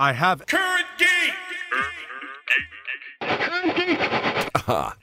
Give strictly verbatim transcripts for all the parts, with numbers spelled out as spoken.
I have Current Geek! Current Geek! Ah.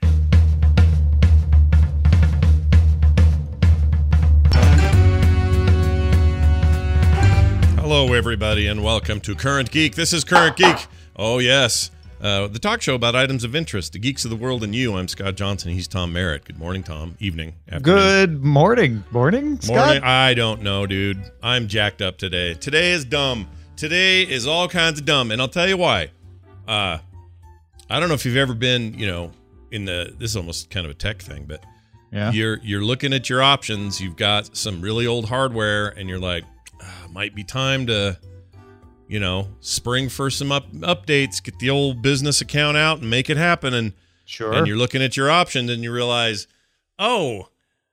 Hello, everybody, and welcome to Current Geek. This is Current Geek. Oh, yes. Uh, the talk show about items of interest, the geeks of the world and you. I'm Scott Johnson. He's Tom Merritt. Good morning, Tom. Evening. Afternoon. Good morning. Morning, Scott? Morning. I don't know, dude. I'm jacked up today. Today is dumb. Today is all kinds of dumb, and I'll tell you why. Uh, I don't know if you've ever been, you know, in the, this is almost kind of a tech thing, but yeah. you're you're looking at your options. You've got some really old hardware, and you're like, ah, might be time to, you know, spring for some up, updates, get the old business account out and make it happen. And Sure. and you're looking at your options, and you realize, oh,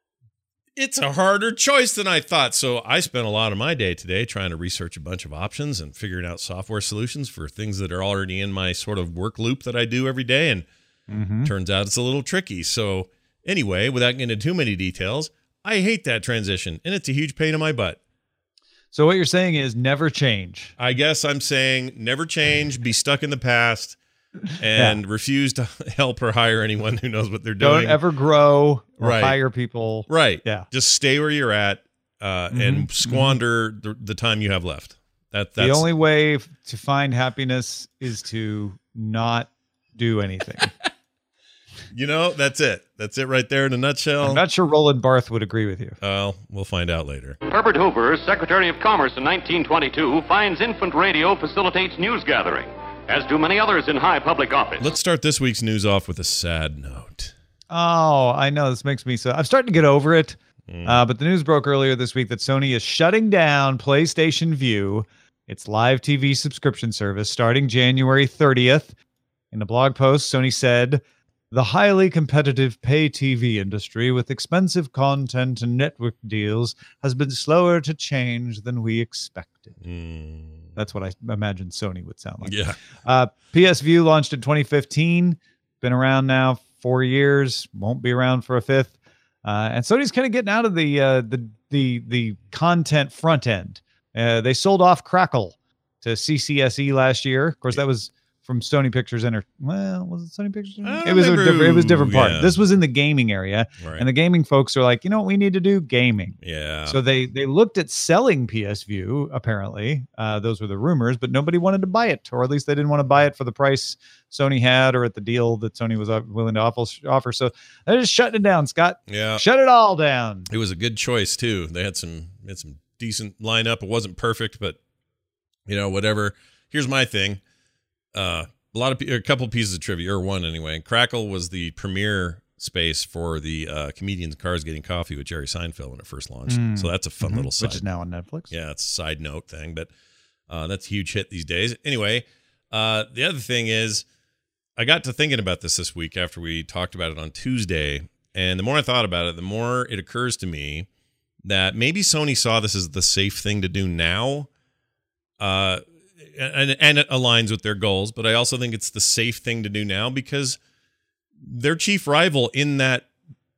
it's a harder choice than I thought. So I spent a lot of my day today trying to research a bunch of options and figuring out software solutions for things that are already in my sort of work loop that I do every day. And Mm-hmm. turns out it's a little tricky. So anyway, without getting into too many details, I hate that transition, and it's a huge pain in my butt. So what you're saying is never change. I guess I'm saying never change, be stuck in the past, and Yeah. refuse to help or hire anyone who knows what they're Don't doing. ever grow or Right. hire people. Right. Yeah. Just stay where you're at uh, Mhm. and squander the, the time you have left. That that's The only way f- to find happiness is to not do anything. you know, that's it. That's it right there in a nutshell. I'm not sure Roland Barth would agree with you. Well, we'll find out later. Herbert Hoover, Secretary of Commerce in nineteen twenty-two, finds infant radio facilitates news gathering, as do many others in high public office. Let's start this week's news off with a sad note. Oh, I know. This makes me so... I'm starting to get over it. Mm. Uh, but the news broke earlier this week that Sony is shutting down PlayStation Vue, its live T V subscription service, starting January thirtieth. In a blog post, Sony said, the highly competitive pay T V industry with expensive content and network deals has been slower to change than we expected. Mm. That's what I imagine Sony would sound like. Yeah. Uh, P S Vue launched in twenty fifteen, been around now four years, won't be around for a fifth. Uh, and Sony's kind of getting out of the uh, the the the content front end. Uh, they sold off Crackle to C C S E last year. Of course, that was from Sony Pictures Enter. Well, was it Sony Pictures? I don't It was a remember. different, it was a different part. Yeah. This was in the gaming area, Right. and the gaming folks are like, you know what we need to do? Gaming. Yeah. So they they looked at selling P S Vue, apparently. Uh, those were the rumors, but nobody wanted to buy it, or at least they didn't want to buy it for the price Sony had or at the deal that Sony was uh, willing to offer. offer. So they're just shutting it down, Scott. yeah. Shut it all down. It was a good choice too. They had some had some decent lineup. It wasn't perfect, but you know, whatever. Here's my thing. Uh, a lot of pe- a couple pieces of trivia, or one anyway. Crackle was the premiere space for the uh, Comedians in Cars Getting Coffee with Jerry Seinfeld when it first launched. Mm. So that's a fun Mhm. little side. Which is now on Netflix. Yeah, it's a side note thing, but uh, that's a huge hit these days. Anyway, uh, the other thing is, I got to thinking about this this week after we talked about it on Tuesday, and the more I thought about it, the more it occurs to me that maybe Sony saw this as the safe thing to do now, uh, and, and it aligns with their goals, but I also think it's the safe thing to do now because their chief rival in that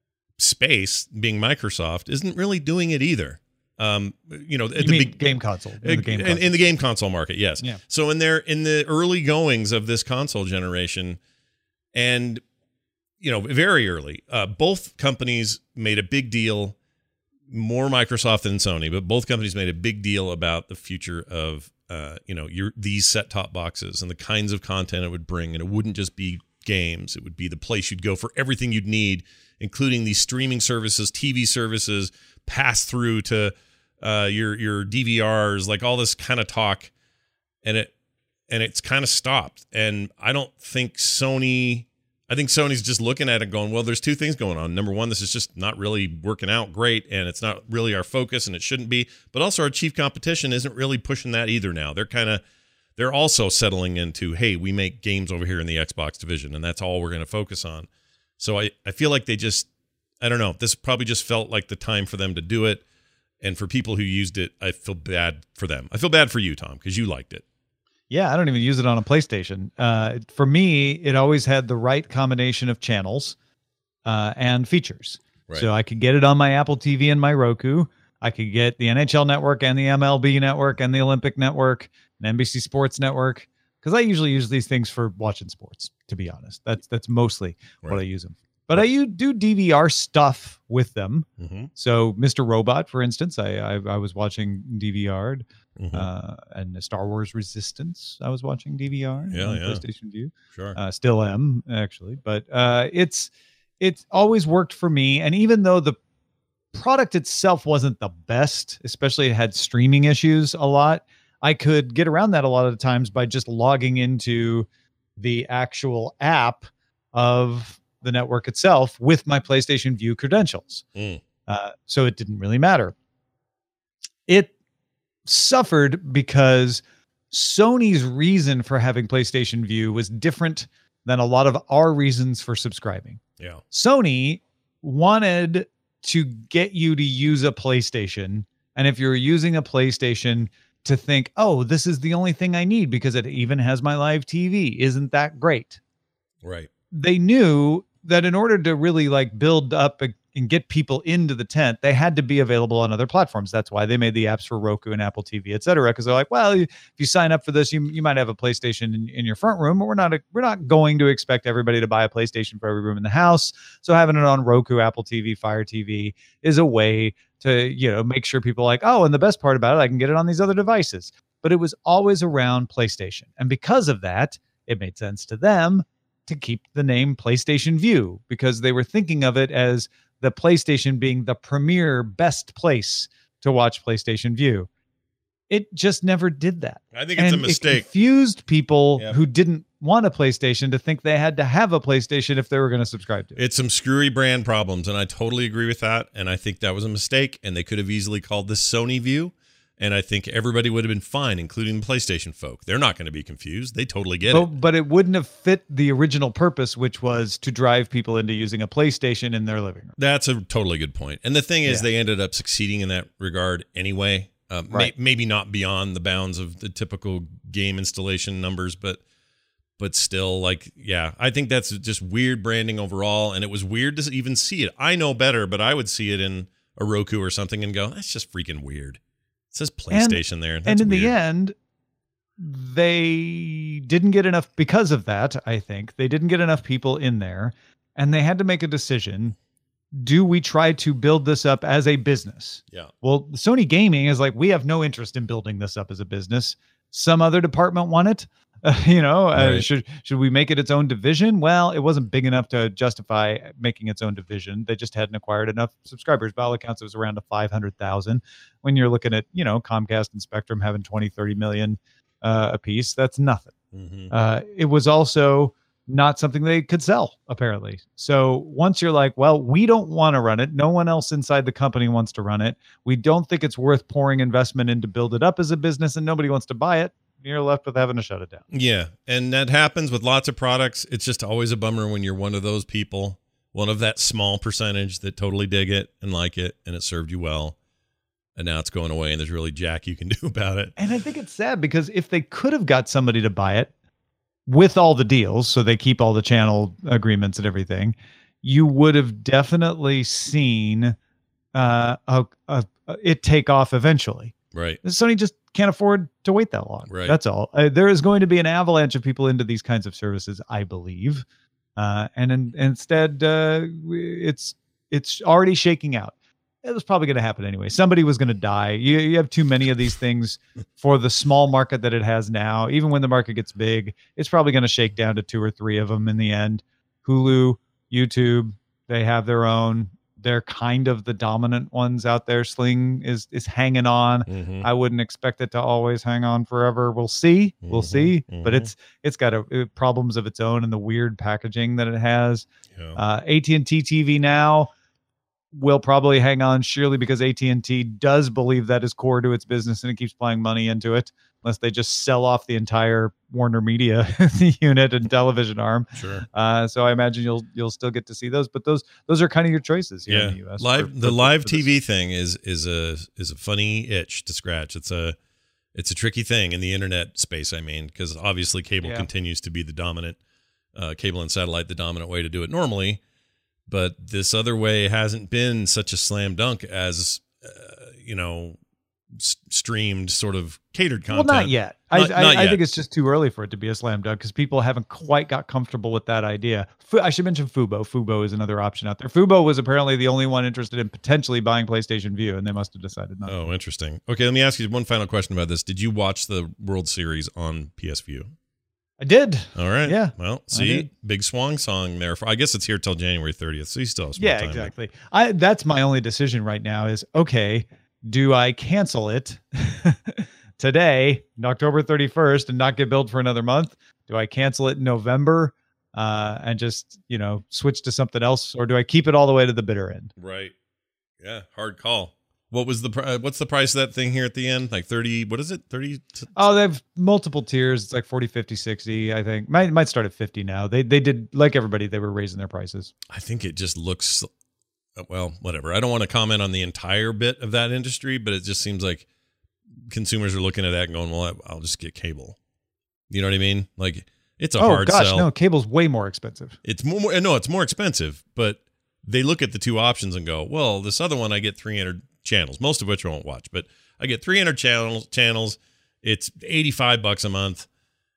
space, being Microsoft, isn't really doing it either. Um, you know, at You the mean big, game console. In the game in, console. in the game console market, yes. Yeah. So in their in the early goings of this console generation, and you know, very early, uh, both companies made a big deal. More Microsoft than Sony, but both companies made a big deal about the future of uh, you know, your these set-top boxes and the kinds of content it would bring, and it wouldn't just be games; it would be the place you'd go for everything you'd need, including these streaming services, T V services, pass through to uh, your your D V Rs, like all this kind of talk, and it and it's kind of stopped. And I don't think Sony. I think Sony's just looking at it going, well, there's two things going on. Number one, this is just not really working out great, and it's not really our focus, and it shouldn't be. But also our chief competition isn't really pushing that either now. They're kind of, they're also settling into, hey, we make games over here in the Xbox division, and that's all we're going to focus on. So I, I feel like they just, I don't know, this probably just felt like the time for them to do it. And for people who used it, I feel bad for them. I feel bad for you, Tom, because you liked it. Yeah, I don't even use it on a PlayStation. Uh, for me, it always had the right combination of channels uh, and features. Right. So I could get it on my Apple T V and my Roku. I could get the N H L network and the M L B network and the Olympic network an N B C Sports Network, because I usually use these things for watching sports, to be honest. That's that's mostly Right. what I use them. But I u- do D V R stuff with them. Mm-hmm. So Mister Robot, for instance, I I, I was watching D V R'd. Mm-hmm. Uh, and Star Wars Resistance, I was watching D V R Yeah, on yeah. PlayStation View. Sure. Uh, still am, actually. But uh, it's it's always worked for me. And even though the product itself wasn't the best, especially it had streaming issues a lot, I could get around that a lot of the times by just logging into the actual app of the network itself with my PlayStation View credentials. Mm. Uh, so it didn't really matter. It suffered because Sony's reason for having PlayStation View was different than a lot of our reasons for subscribing. Yeah. Sony wanted to get you to use a PlayStation, and if you're using a PlayStation, to think, oh, this is the only thing I need because it even has my live T V. Isn't that great? Right. They knew that in order to really like build up a, and get people into the tent, they had to be available on other platforms. That's why they made the apps for Roku and Apple T V, et cetera. Because they're like, well, if you sign up for this, you you might have a PlayStation in, in your front room, but we're not a, we're not going to expect everybody to buy a PlayStation for every room in the house. So having it on Roku, Apple T V, Fire T V is a way to, you know, make sure people are like, oh, and the best part about it, I can get it on these other devices. But it was always around PlayStation, and because of that, it made sense to them to keep the name PlayStation View, because they were thinking of it as the PlayStation being the premier best place to watch PlayStation View. It just never did that. I think it's And a mistake. It confused people Yep. who didn't want a PlayStation to think they had to have a PlayStation if they were going to subscribe to it. It's some screwy brand problems, and I totally agree with that. And I think that was a mistake, and they could have easily called this Sony View, and I think everybody would have been fine, including the PlayStation folk. They're not going to be confused. They totally get but, it. but it wouldn't have fit the original purpose, which was to drive people into using a PlayStation in their living room. That's a totally good point. And the thing is, Yeah. they ended up succeeding in that regard anyway. Uh, Right. may, maybe not beyond the bounds of the typical game installation numbers, but but still, like, yeah, I think that's just weird branding overall. And it was weird to even see it. I know better, but I would see it in a Roku or something and go, that's just freaking weird. It says PlayStation there. That's and in weird. the end, they didn't get enough because of that. I think they didn't get enough people in there, and they had to make a decision. Do we try to build this up as a business? Yeah. Well, Sony Gaming is like, we have no interest in building this up as a business. Some other department want it. Uh, you know, uh, Right. should should we make it its own division? Well, it wasn't big enough to justify making its own division. They just hadn't acquired enough subscribers. By all accounts, it was around to five hundred thousand. When you're looking at, you know, Comcast and Spectrum having twenty, thirty million uh, a piece, that's nothing. Mhm. Uh, it was also not something they could sell, apparently. So once you're like, well, we don't want to run it. No one else inside the company wants to run it. We don't think it's worth pouring investment in to build it up as a business, and nobody wants to buy it. You're left with having to shut it down. Yeah, and that happens with lots of products. It's just always a bummer when you're one of those people, one of that small percentage that totally dig it and like it, and it served you well, and now it's going away, and there's really jack you can do about it. And I think it's sad because if they could have got somebody to buy it with all the deals, so they keep all the channel agreements and everything, you would have definitely seen uh, a, a, a, it take off eventually. Right. Sony just can't afford to wait that long. Right. That's all. Uh, there is going to be an avalanche of people into these kinds of services, I believe. Uh, and in, instead, uh, it's it's already shaking out. It was probably going to happen anyway. Somebody was going to die. You, you have too many of these things for the small market that it has now. Even when the market gets big, it's probably going to shake down to two or three of them in the end. Hulu, YouTube, they have their own. They're kind of the dominant ones out there. Sling is is hanging on. Mhm. I wouldn't expect it to always hang on forever. We'll see. We'll Mhm, see. But mhm. it's it's got a, uh, problems of its own and the weird packaging that it has. Yeah. Uh, A T and T T V now will probably hang on surely because A T and T does believe that is core to its business and it keeps playing money into it, unless they just sell off the entire Warner Media unit and television arm. Sure. Uh, so I imagine you'll you'll still get to see those, but those those are kind of your choices here Yeah. in the U S. Live for- the for- live for T this. V thing is is a is a funny itch to scratch. It's a it's a tricky thing in the internet space, I mean, because obviously cable Yeah. continues to be the dominant uh, cable and satellite, the dominant way to do it normally. But this other way hasn't been such a slam dunk as, uh, you know, s- streamed sort of catered Well, content. not yet. I, Not- I, not I yet. think it's just too early for it to be a slam dunk because people haven't quite got comfortable with that idea. Fu- I should mention Fubo. Fubo is another option out there. Fubo was apparently the only one interested in potentially buying PlayStation Vue, and they must have decided not. Oh, interesting. Okay, let me ask you one final question about this. Did you watch the World Series on P S Vue? I did. All right. Yeah, Well, I see, did. big swan song there. For, I guess it's here till January thirtieth, so you still have some more Yeah, time. exactly. I that's my only decision right now is okay, do I cancel it today, October thirty-first, and not get billed for another month? Do I cancel it in November uh, and just, you know, switch to something else, or do I keep it all the way to the bitter end? Right. Yeah, hard call. What was the pri- what's the price of that thing here at the end? Like thirty, what is it? thirty t- Oh, they have multiple tiers. It's like forty, fifty, sixty, I think. Might might start at fifty now. They they did, like everybody, they were raising their prices. I think it just looks well, whatever. I don't want to comment on the entire bit of that industry, but it just seems like consumers are looking at that and going, "Well, I- I'll just get cable." You know what I mean? Like it's a Oh hard gosh, sell. no, cable's way more expensive. It's more, more no, it's more expensive, but they look at the two options and go, "Well, this other one I get three hundred channels, most of which I won't watch, but I get three hundred channels channels. It's eighty-five bucks a month.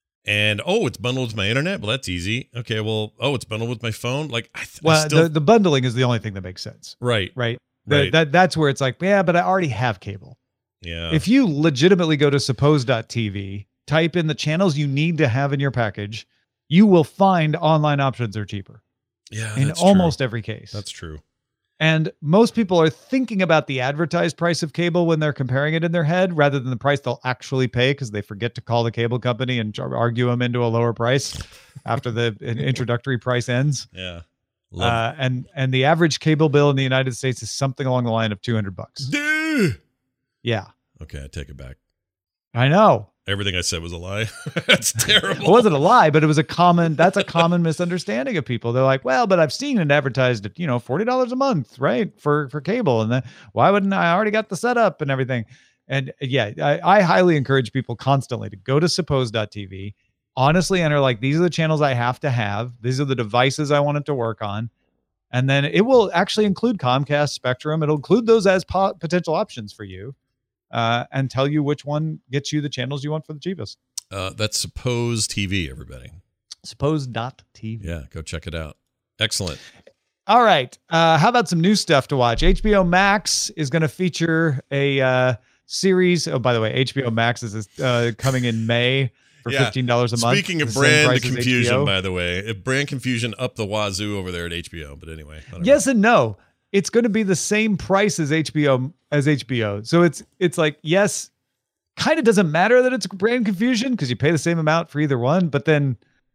And oh, it's bundled with my internet. Well, that's easy. Okay, well, oh, it's bundled with my phone. Like I, th- I Well, still the, the bundling is the only thing that makes sense, right. right? The- Right. that that's where it's like, yeah, but I already have cable. Yeah. If you legitimately go to suppose dot t v, type in the channels you need to have in your package, you will find online options are cheaper yeah, in that's almost true. every case. That's true. And most people are thinking about the advertised price of cable when they're comparing it in their head rather than the price they'll actually pay because they forget to call the cable company and jar- argue them into a lower price after the in- introductory price ends. Yeah. Love Uh, and and the average cable bill in the United States is something along the line of two hundred bucks. Duh. Yeah, Okay, I take it back. I know. Everything I said was a lie. That's terrible. It wasn't a lie, but it was a common, that's a common misunderstanding of people. They're like, well, but I've seen it advertised at, you know, forty dollars a month, right? For, for cable. And then why wouldn't I I already got the setup and everything? And yeah, I, I highly encourage people constantly to go to suppose dot t v, honestly enter like, these are the channels I have to have. These are the devices I want it to work on. And then it will actually include Comcast, Spectrum. It'll include those as po- potential options for you. Uh, and tell you which one gets you the channels you want for the cheapest. Uh, that's Suppose T V, everybody. suppose dot t v. Yeah, go check it out. Excellent. All right. Uh, how about some new stuff to watch? H B O Max is going to feature a uh, series. Oh, by the way, H B O Max is uh, coming in May for Yeah. fifteen dollars a month. Speaking of the same brand price as H B confusion, O. by the way, if brand confusion up the wazoo over there at H B O. But anyway, whatever. Yes and no. It's going to be the same price as H B O as H B O. So it's it's like, yes, kind of doesn't matter that it's brand confusion because you pay the same amount for either one. But then,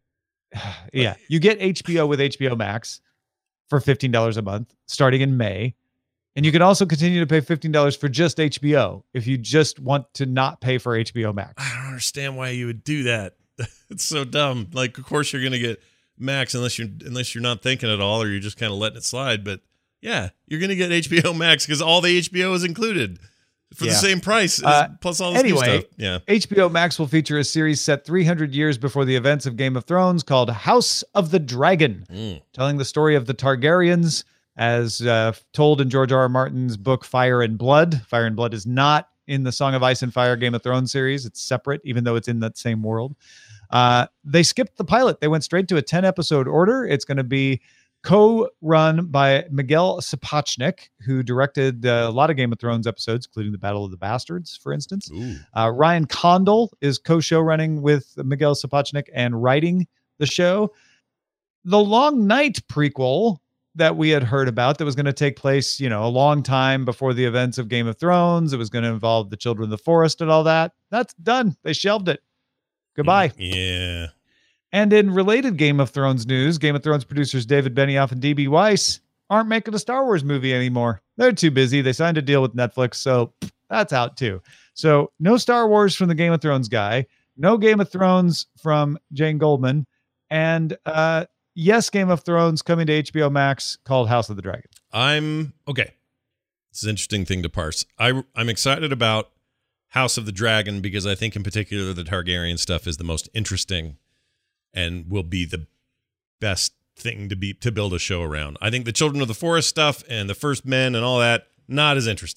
yeah, you get H B O with H B O Max for fifteen dollars a month starting in May. And you can also continue to pay fifteen dollars for just H B O if you just want to not pay for H B O Max. I don't understand why you would do that. It's so dumb. Like, of course you're going to get Max unless you're unless you're not thinking at all or you're just kind of letting it slide. But yeah, you're going to get H B O Max because all the H B O is included for Yeah. the same price as, Uh, plus all this new anyway, stuff. Yeah. H B O Max will feature a series set three hundred years before the events of Game of Thrones called House of the Dragon, Mm. telling the story of the Targaryens as uh, told in George R. R. Martin's book Fire and Blood. Fire and Blood is not in the Song of Ice and Fire Game of Thrones series. It's separate, even though it's in that same world. Uh, they skipped the pilot. They went straight to a ten episode order. It's going to be co-run by Miguel Sapochnik, who directed uh, a lot of Game of Thrones episodes, including the Battle of the Bastards, for instance. Ooh. Uh, Ryan Condal is co-show running with Miguel Sapochnik and writing the show. The Long Night prequel that we had heard about that was going to take place, you know, a long time before the events of Game of Thrones. It was going to involve the Children of the Forest and all that. That's done. They shelved it. Goodbye. Yeah. And in related Game of Thrones news, Game of Thrones producers David Benioff and D B Weiss aren't making a Star Wars movie anymore. They're too busy. They signed a deal with Netflix, so pff, that's out too. So no Star Wars from the Game of Thrones guy, no Game of Thrones from Jane Goldman, and uh, yes, Game of Thrones coming to H B O Max called House of the Dragon. I'm okay. This is an interesting thing to parse. I, I'm excited about House of the Dragon because I think in particular the Targaryen stuff is the most interesting and will be the best thing to be to build a show around. I think the Children of the Forest stuff and the First Men and all that, not as interesting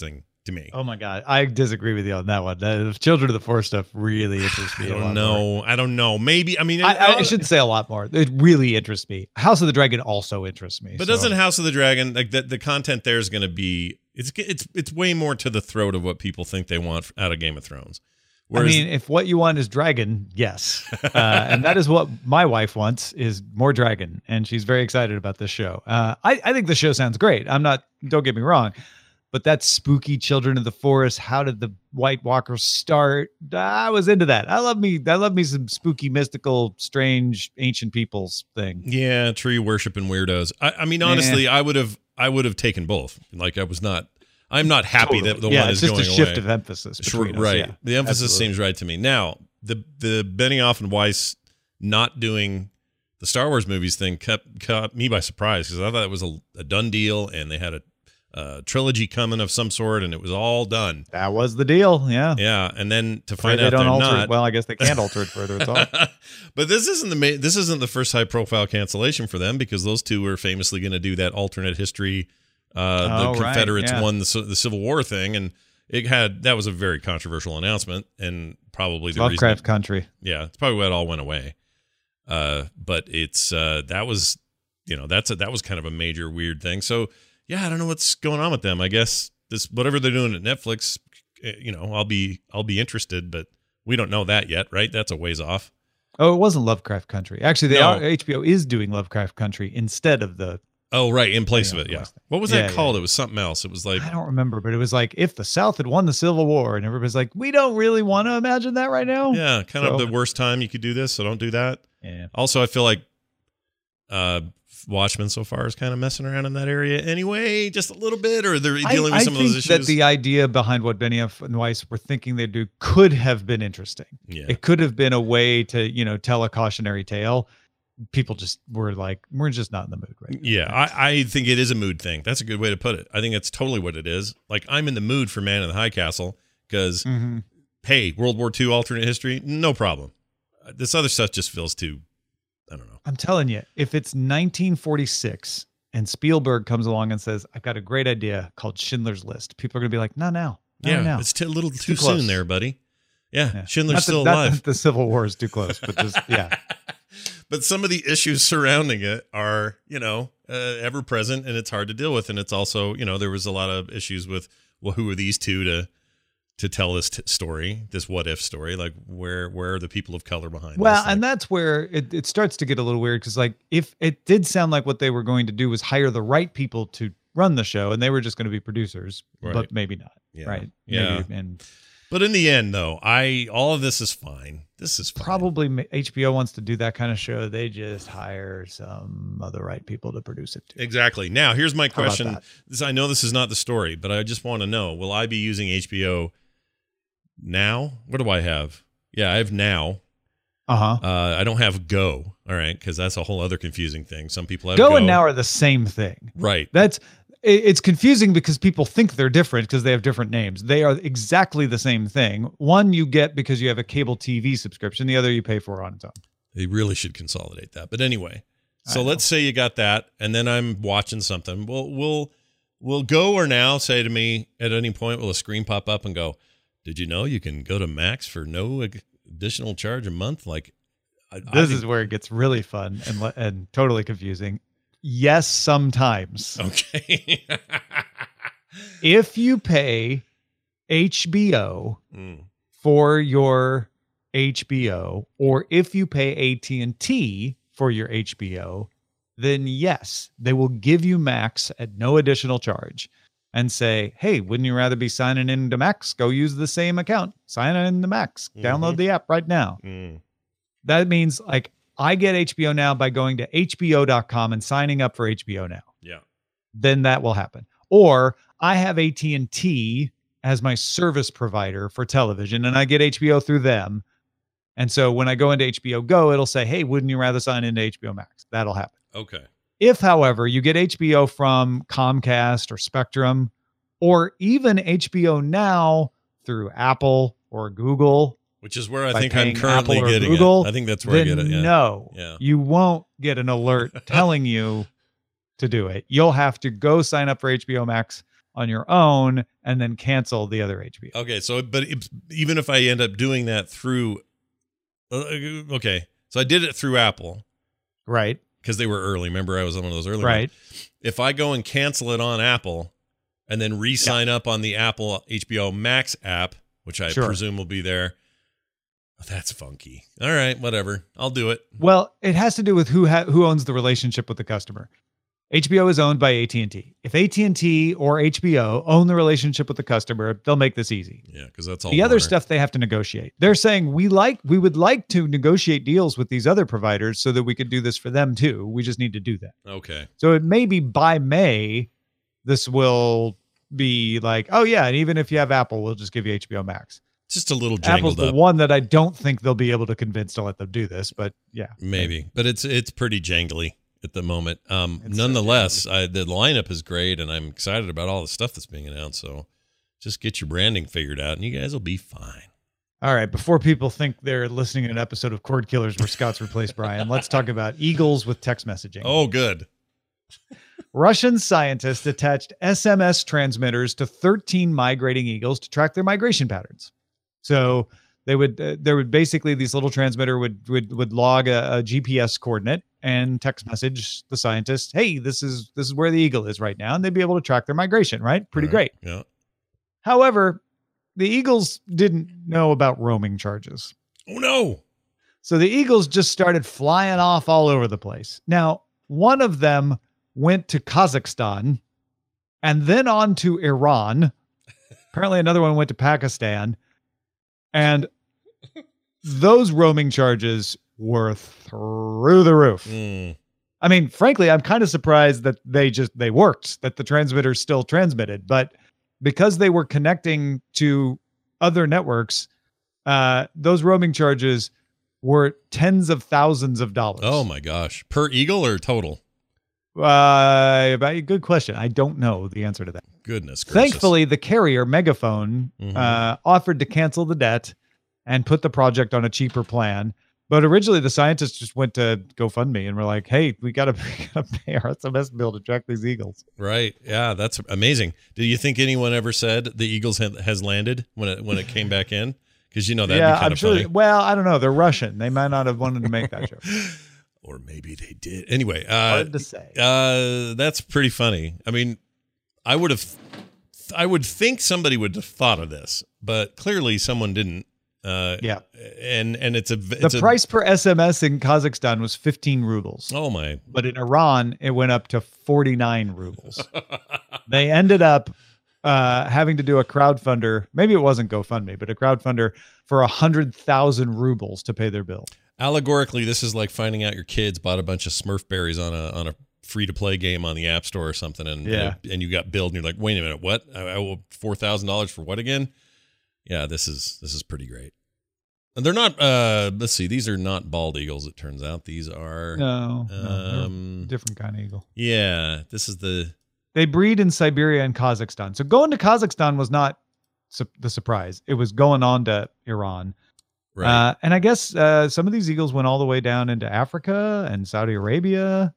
to me. Oh my God, I disagree with you on that one. The Children of the Forest stuff really interests me. I a lot don't know. more. I don't know. Maybe I mean I, I, uh, I shouldn't say a lot more. It really interests me. House of the Dragon also interests me. But so. doesn't House of the Dragon like the, the content there is going to be it's it's it's way more to the throat of what people think they want out of Game of Thrones. Whereas, I mean, if what you want is dragon, yes, uh, and that is what my wife wants is more dragon, and she's very excited about this show. Uh, I I think the show sounds great. I'm not. Don't get me wrong. But that spooky Children of the Forest, how did the White Walkers start? I was into that. I love me. I love me some spooky, mystical, strange, ancient peoples thing. yeah, tree worshiping weirdos. I, I mean, honestly, I would have, I would have taken both. Like, I was not, I'm not happy Totally. that the yeah, one it's is just going a shift away. of emphasis. Sure, between us. right. Yeah, the emphasis absolutely. seems right to me. Now, the the Benioff and Weiss not doing the Star Wars movies thing kept caught me by surprise because I thought it was a, a done deal and they had a. Uh, trilogy coming of some sort, and it was all done. That was the deal. Yeah. Yeah, and then to Afraid find they out don't they're alter not. it. Well, I guess they can't alter it further. It's all. But this isn't the ma- this isn't the first high profile cancellation for them because those two were famously going to do that alternate history. Uh, Oh, the right, Confederates yeah. won the, ci- the Civil War thing, and it had that was a very controversial announcement, and probably the Lovecraft reason. It, Country. yeah, it's probably why it all went away. Uh, but it's uh, that was you know that's a, that was kind of a major weird thing. So. Yeah, I don't know what's going on with them. I guess this whatever they're doing at Netflix, eh, you know, I'll be I'll be interested, but we don't know that yet, right? That's a ways off. Oh, it wasn't Lovecraft Country. Actually, they No. are, H B O is doing Lovecraft Country instead of the. Oh, right, in place Yeah, of it, yeah. West. What was Yeah, that yeah. called? It was something else. It was like I don't remember, but it was like if the South had won the Civil War, and everybody's like, we don't really want to imagine that right now. yeah, kind So- of the worst time you could do this, so don't do that. Yeah. Also, I feel like uh Watchmen so far is kind of messing around in that area anyway, just a little bit, or they're I, dealing with I some of think those that issues. the idea behind what Benioff and Weiss were thinking they'd do could have been interesting. yeah. It could have been a way to, you know, tell a cautionary tale. People just were like, we're just not in the mood right now. Yeah, I, I think it is a mood thing. That's a good way to put it. I think that's totally what it is. Like, I'm in the mood for Man in the High Castle because, Mhm. hey, World War Two alternate history, no problem. Uh, This other stuff just feels too, I don't know. I'm telling you, if it's nineteen forty-six and Spielberg comes along and says, I've got a great idea called Schindler's List, people are going to be like, no, no, no, yeah, no. it's t- a little too, too close. soon there, buddy. Yeah, Yeah. Schindler's Not still that, not alive. that the Civil War is too close, but just, yeah. But some of the issues surrounding it are, you know, uh, ever present, and it's hard to deal with. And it's also, you know, there was a lot of issues with, well, who are these two to to tell this t- story, this what if story? Like, where where are the people of color behind? Well, this? Like, and that's where it, it starts to get a little weird because, like, if it did sound like what they were going to do was hire the right people to run the show and they were just going to be producers, Right. but maybe not. Yeah. Right. Yeah. Maybe, and but in the end, though, I all of this is fine. This is fine. probably ma- H B O wants to do that kind of show. They just hire some of the right people to produce it too. Exactly. Now, here's my How about question. that? This, I know this is not the story, but I just want to know: will I be using H B O now? What do I have? Yeah, I have Now. Uh-huh. Uh, I don't have Go. All right, because that's a whole other confusing thing. Some people have Go, Go and Now are the same thing. right. That's it- it's confusing because people think they're different because they have different names. They are exactly the same thing. One you get because you have a cable T V subscription. The other you pay for on its own. They really should consolidate that. But anyway, so I know. let's say you got that, and then I'm watching something. Well, will will Go or Now say to me at any point? Will a screen pop up and go, "Did you know you can go to Max for no ag- additional charge a month?" Like, I, I This think- is where it gets really fun and le- and totally confusing. Yes, sometimes. okay. If you pay H B O Mm. for your H B O, or if you pay A T and T for your H B O, then yes, they will give you Max at no additional charge and say, hey, wouldn't you rather be signing into Max? Go use the same account. Sign in to Max. Download Mhm. the app right now. Mm. That means like I get H B O Now by going to H B O dot com and signing up for H B O Now. Yeah. Then that will happen. Or I have A T and T as my service provider for television and I get H B O through them. And so when I go into H B O Go, it'll say, hey, wouldn't you rather sign into H B O Max? That'll happen. Okay. If, however, you get H B O from Comcast or Spectrum, or even H B O Now through Apple or Google, Which is where I by think I'm paying currently Apple or getting Google, it. I think that's where I then get it. Yeah. no, Yeah. you won't get an alert telling you to do it. You'll have to go sign up for H B O Max on your own and then cancel the other H B O. Okay, so but it's, even if I end up doing that through, uh, okay, so I did it through Apple, Right. because they were early. Remember, I was on one of those early Right. ones. If I go and cancel it on Apple and then re-sign yeah. up on the Apple H B O Max app, which I sure. presume will be there, that's funky. All right, whatever. I'll do it. Well, it has to do with who ha- who owns the relationship with the customer. H B O is owned by A T and T. If A T and T or H B O own the relationship with the customer, they'll make this easy. Yeah, because that's all. The other stuff they have to negotiate. They're saying we like we would like to negotiate deals with these other providers so that we could do this for them too. We just need to do that. Okay. So it may be by May, this will be like, oh yeah, and even if you have Apple, we'll just give you H B O Max. Just a little jangled Apple's up. The one that I don't think they'll be able to convince to let them do this, but yeah, maybe. But it's it's pretty jangly at the moment. Um, nonetheless, so I, the lineup is great, and I'm excited about all the stuff that's being announced. So just get your branding figured out, and you guys will be fine. All right. Before people think they're listening to an episode of Cord Killers where Scott's replaced Brian, let's talk about Eagles with text messaging. Oh, good. Russian scientists attached S M S transmitters to thirteen migrating eagles to track their migration patterns. So they would, uh, there would basically, these little transmitter would would would log a, a G P S coordinate and text message the scientists, hey, this is this is where the eagle is right now, and they'd be able to track their migration. Right, pretty right. great. Yeah. However, the Eagles didn't know about roaming charges. Oh no! So the Eagles just started flying off all over the place. Now, one of them went to Kazakhstan, and then on to Iran. Apparently, another one went to Pakistan. And those roaming charges were through the roof. Mm. I mean, frankly, I'm kind of surprised that they just, they worked, that the transmitters still transmitted. But because they were connecting to other networks, uh, those roaming charges were tens of thousands of dollars. Oh my gosh. Per eagle or total? Uh, good question. I don't know the answer to that. Goodness gracious. Thankfully, the carrier, Megaphone, mm-hmm. uh, offered to cancel the debt and put the project on a cheaper plan. But originally, the scientists just went to GoFundMe and were like, hey, we got to pay our S M S bill to track these eagles. Right. Yeah, that's amazing. Do you think anyone ever said the Eagles ha- has landed when it when it came back in? Because, you know, that'd yeah, be kind I'm of sure. funny. Well, I don't know. They're Russian. They might not have wanted to make that joke. Or maybe they did. Anyway, uh, hard to say. Uh, that's pretty funny. I mean, I would have, I would think somebody would have thought of this, but clearly someone didn't. Uh, yeah, and and it's a it's the a, price per S M S in Kazakhstan was fifteen rubles. Oh my! But in Iran, it went up to forty-nine rubles. They ended up uh, having to do a crowdfunder. Maybe it wasn't GoFundMe, but a crowdfunder for a hundred thousand rubles to pay their bill. Allegorically, this is like finding out your kids bought a bunch of Smurf berries on a on a free to play game on the App Store or something, and yeah. and, and you got billed, and you're like, wait a minute, what? I, I owe four thousand dollars for what again? Yeah, this is this is pretty great. And they're not. Uh, let's see, these are not bald eagles. It turns out these are no, um, no different kind of eagle. Yeah, this is the. They breed in Siberia and Kazakhstan. So going to Kazakhstan was not su- the surprise. It was going on to Iran. Right. Uh, and I guess uh, some of these eagles went all the way down into Africa and Saudi Arabia.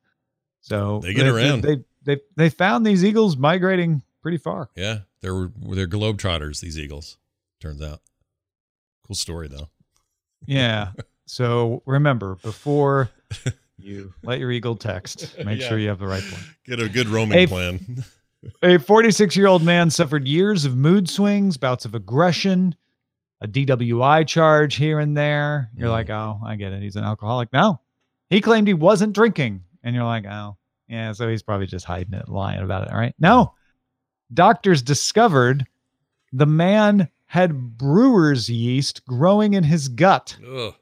So they get they, around. They, they they they found these eagles migrating pretty far. Yeah, they're they're globetrotters. These eagles, turns out. Cool story though. Yeah. So remember, before you let your eagle text, make yeah. sure you have the right one. Get a good roaming a, plan. A forty-six-year-old man suffered years of mood swings, bouts of aggression, a D W I charge here and there. You're mm. like, oh, I get it. He's an alcoholic. No, he claimed he wasn't drinking. And you're like, oh, yeah, so he's probably just hiding it, lying about it. All right. No, doctors discovered the man had brewer's yeast growing in his gut. Ugh.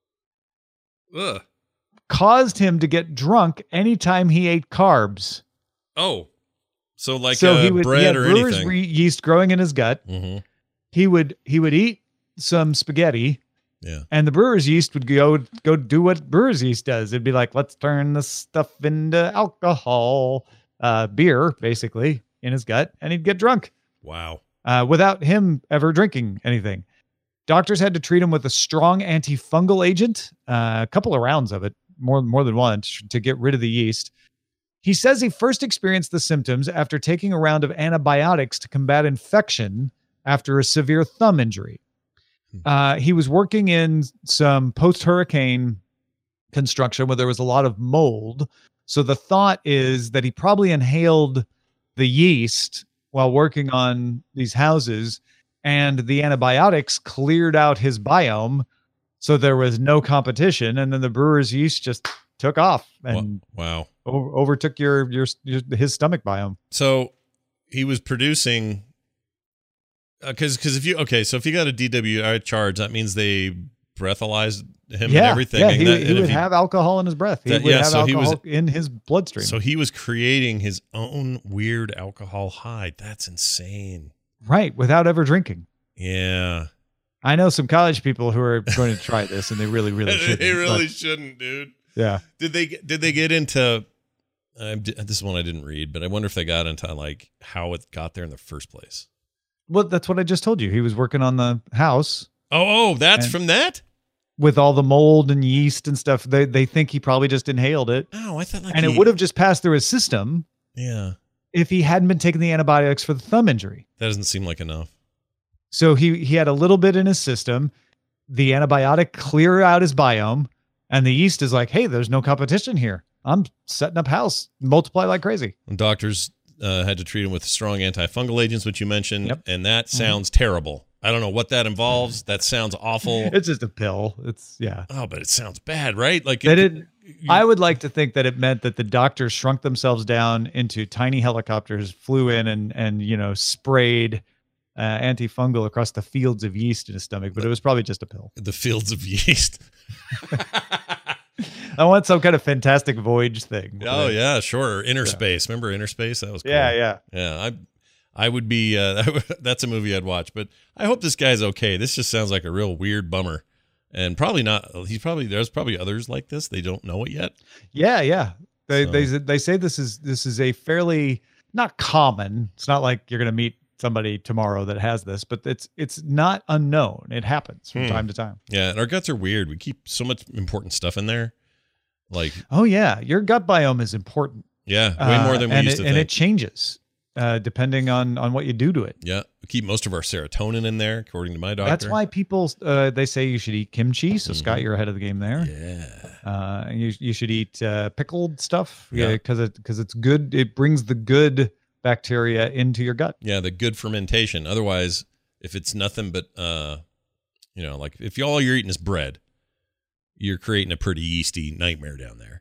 Ugh. Caused him to get drunk anytime he ate carbs. Oh, so like so uh, he would, bread he had or brewer's anything. Re- yeast growing in his gut. Mm-hmm. He would he would eat some spaghetti. Yeah. And the brewer's yeast would go go do what brewer's yeast does. It'd be like, let's turn this stuff into alcohol, uh, beer, basically, in his gut, and he'd get drunk. Wow. Uh, without him ever drinking anything. Doctors had to treat him with a strong antifungal agent, uh, a couple of rounds of it, more more than one, to get rid of the yeast. He says he first experienced the symptoms after taking a round of antibiotics to combat infection after a severe thumb injury. Uh, he was working in some post-hurricane construction where there was a lot of mold. So the thought is that he probably inhaled the yeast while working on these houses, and the antibiotics cleared out his biome. So there was no competition. And then the brewer's yeast just took off and wow, o- overtook your, your, your, his stomach biome. So he was producing, because, uh, because if you, okay, so if you got a D W I charge, that means they breathalyzed him Yeah, and everything. yeah, and he, that, he and would if he- have alcohol in his breath. He That- would yeah, have so he alcohol was- in his bloodstream. So he was creating his own weird alcohol high. That's insane. Right, without ever drinking. Yeah. I know some college people who are going to try this, and they really, really should. They really shouldn't, dude. Yeah. Did they did they get into uh, this is one I didn't read, but I wonder if they got into like how it got there in the first place. Well, that's what I just told you. He was working on the house Oh, oh, that's And- from that? with all the mold and yeast and stuff. They they think he probably just inhaled it, Oh, I thought like and he, it would have just passed through his system Yeah. if he hadn't been taking the antibiotics for the thumb injury. That doesn't seem like enough. So he he had a little bit in his system. The antibiotic clear out his biome, and the yeast is like, hey, there's no competition here. I'm setting up house, multiply like crazy. And doctors uh, had to treat him with strong antifungal agents, which you mentioned, Yep. and that sounds terrible. I don't know what that involves. That sounds awful. It's just a pill. It's yeah. Oh, but it sounds bad, right? Like They it, didn't. you- I would like to think that it meant that the doctors shrunk themselves down into tiny helicopters, flew in and and you know sprayed uh, antifungal across the fields of yeast in his stomach, but it was probably just a pill. the fields of yeast. I want some kind of Fantastic Voyage thing. Oh yeah, sure. Inner Space. Remember Inner Space? That was cool. yeah, yeah. Yeah, I I would be uh that's a movie I'd watch, but I hope this guy's okay. This just sounds like a real weird bummer. And probably not he's probably there's probably others like this. They don't know it yet. Yeah, yeah. They So- they they say this is this is a fairly not common. It's not like you're going to meet somebody tomorrow that has this, but it's it's not unknown. It happens from Hmm. time to time. Yeah, and our guts are weird. We keep so much important stuff in there. Like, Oh yeah, your gut biome is important. yeah, way more Uh, than we and used it, to and think. it changes uh, depending on on what you do to it. Yeah, we keep most of our serotonin in there, according to my doctor. That's why people uh, they say you should eat kimchi. So Scott, Mhm. you're ahead of the game there. Yeah. Uh, and you you should eat uh, pickled stuff. Yeah. Yeah, because it because it's good. It brings the good bacteria into your gut. Yeah, the good fermentation. Otherwise, if it's nothing but uh you know, like if all you're eating is bread, you're creating a pretty yeasty nightmare down there.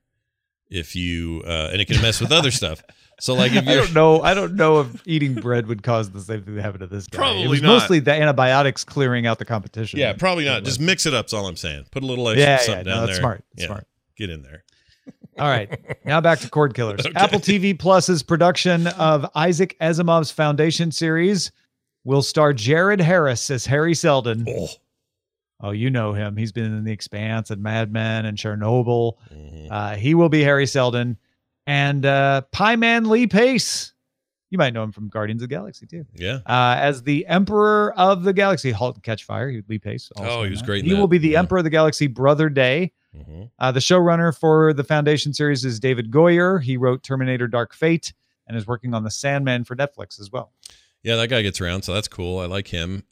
If you uh and it can mess with other stuff. So like if I you're don't know. I don't know if eating bread would cause the same thing that happened to this guy. Probably it was not. mostly the antibiotics clearing out the competition. Yeah, probably not. Just mix it up, is all I'm saying. Put a little extra yeah, yeah. something No, down that's there. smart. That's Yeah, smart. get in there. All right. Now back to Cord Killers. Okay. Apple T V Plus's production of Isaac Asimov's Foundation series will star Jared Harris as Harry Seldon. Oh. Oh, you know him. He's been in The Expanse and Mad Men and Chernobyl. Mhm. Uh, he will be Harry Seldon. And uh, Pie Man Lee Pace. You might know him from Guardians of the Galaxy, too. Yeah. Uh, as the Emperor of the Galaxy. Halt and Catch Fire. He- Lee Pace. also Oh, he in was that. great in He that. will be the Yeah. Emperor of the Galaxy, Brother Day. Mhm. Uh, the showrunner for the Foundation series is David Goyer. He wrote Terminator Dark Fate and is working on The Sandman for Netflix as well. Yeah, that guy gets around, so that's cool. I like him.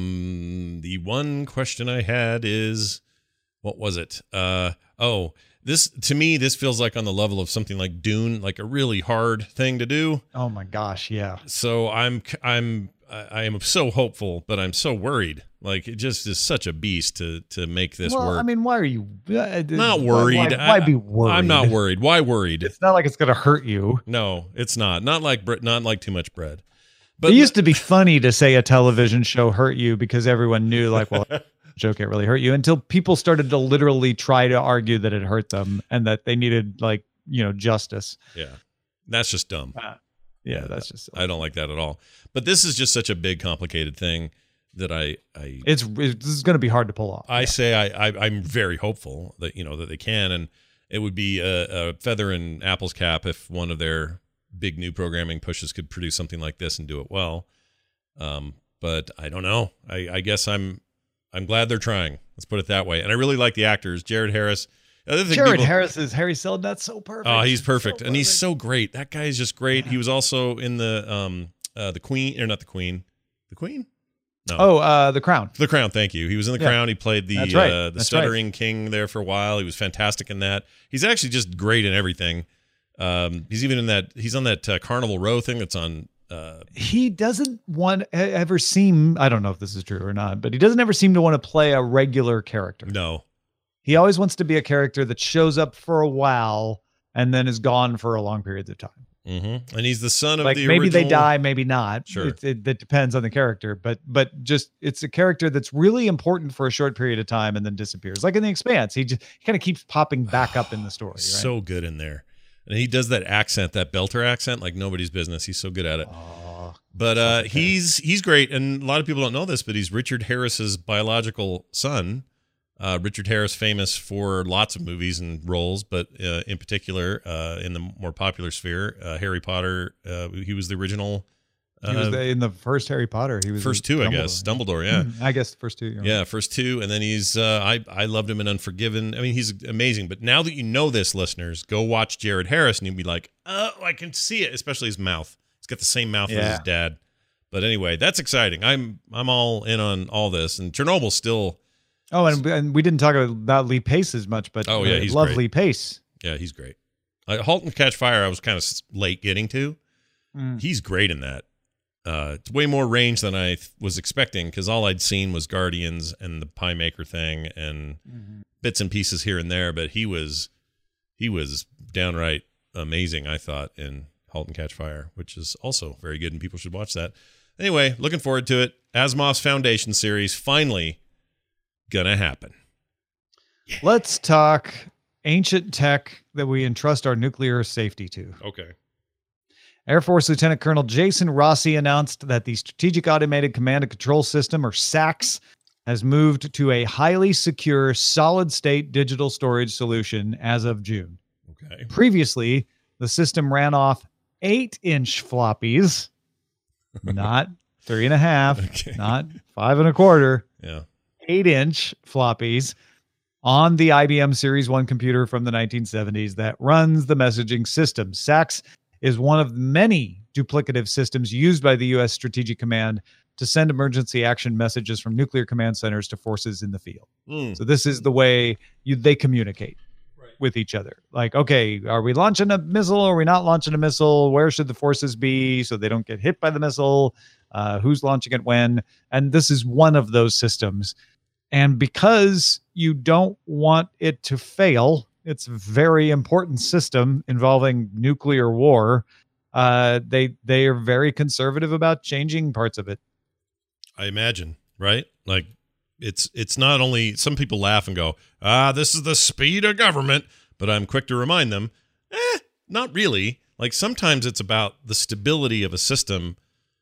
Um, the one question I had is, what was it? Uh, oh, this to me, this feels like on the level of something like Dune, like a really hard thing to do. Oh my gosh, yeah. So I'm, I'm, I I am so hopeful, but I'm so worried. Like it just is such a beast to to make this well, work. I mean, why are you uh, not why- worried. Why, why I- be worried? I'm not worried. Why worried? It's not like it's going to hurt you. No, it's not. Not like bre- not like too much bread. But It used to be funny to say a television show hurt you because everyone knew, like, well, a show can't really hurt you, until people started to literally try to argue that it hurt them and that they needed, like, you know, justice. yeah, that's just dumb. Yeah, that's just I don't like that at all. But this is just such a big, complicated thing that I I it's this is going to be hard to pull off. I Yeah. say I, I I'm very hopeful that you know that they can, and it would be a, a feather in Apple's cap if one of their big new programming pushes could produce something like this and do it well. Um, but I don't know. I, I guess I'm I'm glad they're trying. Let's put it that way. And I really like the actors. Jared Harris other thing Jared people, Harris is Harry Seldon. That's so perfect. Oh, he's perfect, So and he's perfect. so great. That guy is just great. Yeah. He was also in the um uh the Queen or not the Queen, the Queen. No. Oh, uh, The Crown. The Crown, thank you. He was in The Yeah. Crown. He played the That's right. uh, the That's stuttering king there for a while. He was fantastic in that. He's actually just great in everything. Um, he's even in that. He's on that uh, Carnival Row thing that's on. Uh, He doesn't want e- ever seem. I don't know if this is true or not, but he doesn't ever seem to want to play a regular character. no, He always wants to be a character that shows up for a while and then is gone for a long periods of time. mm-hmm. And he's the son of Like the maybe original. they die, maybe not. Sure. It, it, it depends on the character, but but just it's a character that's really important for a short period of time and then disappears. Like in The Expanse, he just he kind of keeps popping back up in the story. Right? So good in there, and he does that accent, that Belter accent, like nobody's business. He's so good at it. Oh, But uh, he's he's great, and a lot of people don't know this, but he's Richard Harris's biological son. Uh, Richard Harris, famous for lots of movies and roles, but uh, in particular, uh, in the more popular sphere, uh, Harry Potter. Uh, he was the original. Uh, he was the, in the first Harry Potter. He was first the two, I guess. Dumbledore, yeah, I guess the first two. You're yeah, right. first two, and then he's. Uh, I I loved him in Unforgiven. I mean, he's amazing. But now that you know this, listeners, go watch Jared Harris, and you'll be like, oh, I can see it, especially his mouth. He's got the same mouth as Yeah. his dad. But anyway, that's exciting. I'm I'm all in on all this, and Chernobyl's still. Oh, and, and we didn't talk about Lee Pace as much, but Oh, yeah, uh, he's love great. Lee Pace. Yeah, he's great. Uh, *Halt and Catch Fire*, I was kind of late getting to. Mm. He's great in that. Uh, it's way more range than I th- was expecting because all I'd seen was *Guardians* and the Pie Maker thing and Mm-hmm. bits and pieces here and there. But he was he was downright amazing, I thought, in *Halt and Catch Fire*, which is also very good, and people should watch that. Anyway, looking forward to it. Asimov's Foundation series finally gonna happen. Let's talk ancient tech that we entrust our nuclear safety to. Okay. Air Force Lieutenant Colonel Jason Rossi announced that the Strategic Automated Command and Control System, or SACS, has moved to a highly secure solid-state digital storage solution as of June. Okay. Previously, the system ran off eight-inch floppies, not three and a half, Okay. not five and a quarter, Yeah. eight-inch floppies on the I B M Series one computer from the nineteen seventies that runs the messaging system. SACS is one of many duplicative systems used by the U S Strategic Command to send emergency action messages from nuclear command centers to forces in the field. Mm. So this is the way you they communicate Right. with each other. Like, okay, are we launching a missile? Or are we not launching a missile? Where should the forces be so they don't get hit by the missile? Uh, who's launching it when? And this is one of those systems. And because you don't want it to fail, it's a very important system involving nuclear war. Uh, they they are very conservative about changing parts of it. I imagine, right? Like it's it's not only some people laugh and go, ah, this is the speed of government, but I'm quick to remind them, eh, not really. Like sometimes it's about the stability of a system,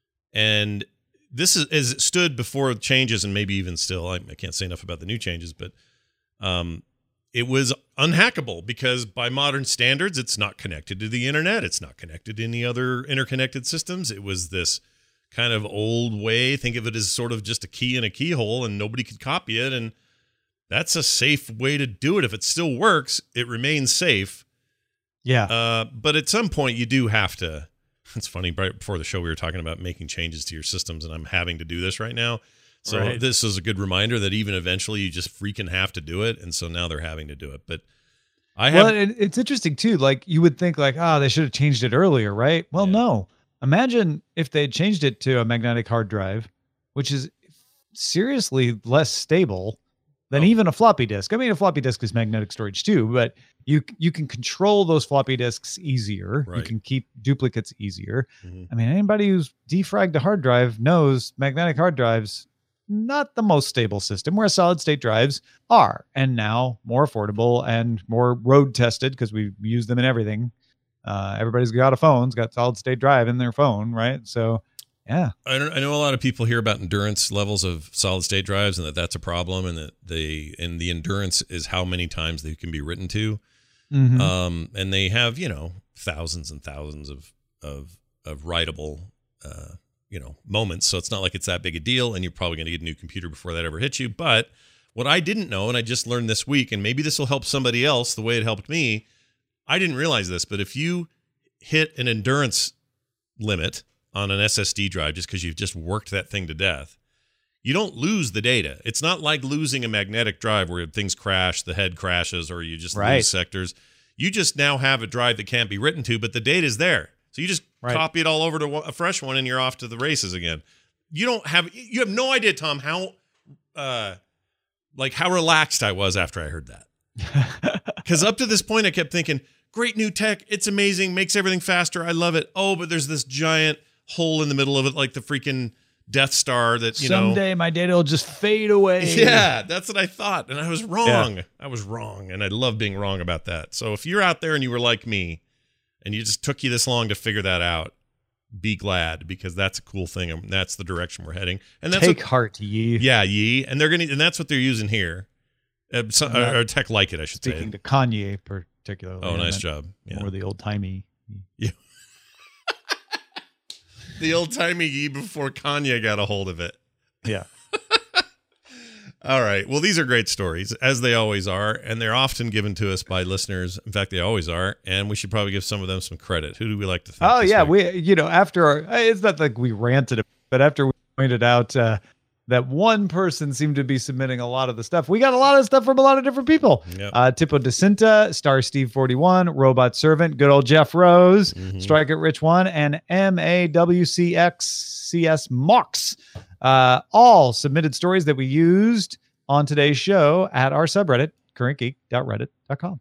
and this is is stood before changes, and maybe even still. I, I can't say enough about the new changes, but um, it was unhackable because by modern standards, it's not connected to the internet. It's not connected to any other interconnected systems. It was this kind of old way. Think of it as sort of just a key in a keyhole, and nobody could copy it. And that's a safe way to do it. If it still works, it remains safe. Yeah. Uh, but at some point, you do have to. It's funny. Right before the show, we were talking about making changes to your systems, and I'm having to do this right now. So Right. this is a good reminder that even eventually, you just freaking have to do it. And so now they're having to do it. But I have. Well, it, it's interesting too. Like you would think, like, oh, they should have changed it earlier, right? Well, Yeah. no. Imagine if they had changed it to a magnetic hard drive, which is seriously less stable than Oh. even a floppy disk. I mean, a floppy disk is magnetic storage too, but you you can control those floppy disks easier. You Right. can keep duplicates easier. Mhm. I mean, anybody who's defragged a hard drive knows magnetic hard drives not the most stable system, whereas solid state drives are, and now more affordable and more road tested because we use them in everything. Uh, everybody's got a phone's got solid state drive in their phone, right? So, yeah, I, don't, I know a lot of people hear about endurance levels of solid state drives and that that's a problem, and that they and the endurance is how many times they can be written to. Mhm. Um, and they have, you know, thousands and thousands of of of writable, uh, you know, moments. So it's not like it's that big a deal, and you're probably going to get a new computer before that ever hits you. But What I didn't know, and I just learned this week, and maybe this will help somebody else the way it helped me. I didn't realize this, but if you hit an endurance limit on an S S D drive just because you've just worked that thing to death, you don't lose the data. It's not like losing a magnetic drive where things crash, the head crashes, or you just Right. lose sectors. You just now have a drive that can't be written to, but the data is there. So you just Right. copy it all over to a fresh one, and you're off to the races again. You don't have, you have no idea, Tom, how, uh, like how relaxed I was after I heard that. Because up to this point, I kept thinking, great new tech. It's amazing. Makes everything faster. I love it. Oh, but there's this giant hole in the middle of it, like the freaking Death Star that, you Someday know. my data will just fade away. Yeah, that's what I thought. And I was wrong. Yeah. I was wrong. And I love being wrong about that. So if you're out there and you were like me and you just took you this long to figure that out, be glad, because that's a cool thing. And that's the direction we're heading. And that's Take what, heart, ye. Yeah, ye. And they're going to, and that's what they're using here. Uh, so, or, or tech like it, I should Speaking say. to Kanye particularly. Oh, nice job. Yeah. Or the old timey. Yeah. The old timey ye before Kanye got a hold of it. Yeah. All right. Well, these are great stories, as they always are, and they're often given to us by listeners. In fact, they always are, and we should probably give some of them some credit. Who do we like to thank? Oh, yeah. week? We, you know, after our, it's not like we ranted, but after we pointed out uh, that one person seemed to be submitting a lot of the stuff, we got a lot of stuff from a lot of different people. Yep. Uh, Tipo DeCinta, Star Steve forty-one, Robot Servant, good old Jeff Rose, Mhm. Strike It Rich One, and M A W C X C S Mox. Uh, all submitted stories that we used on today's show at our subreddit, current geek dot reddit dot com.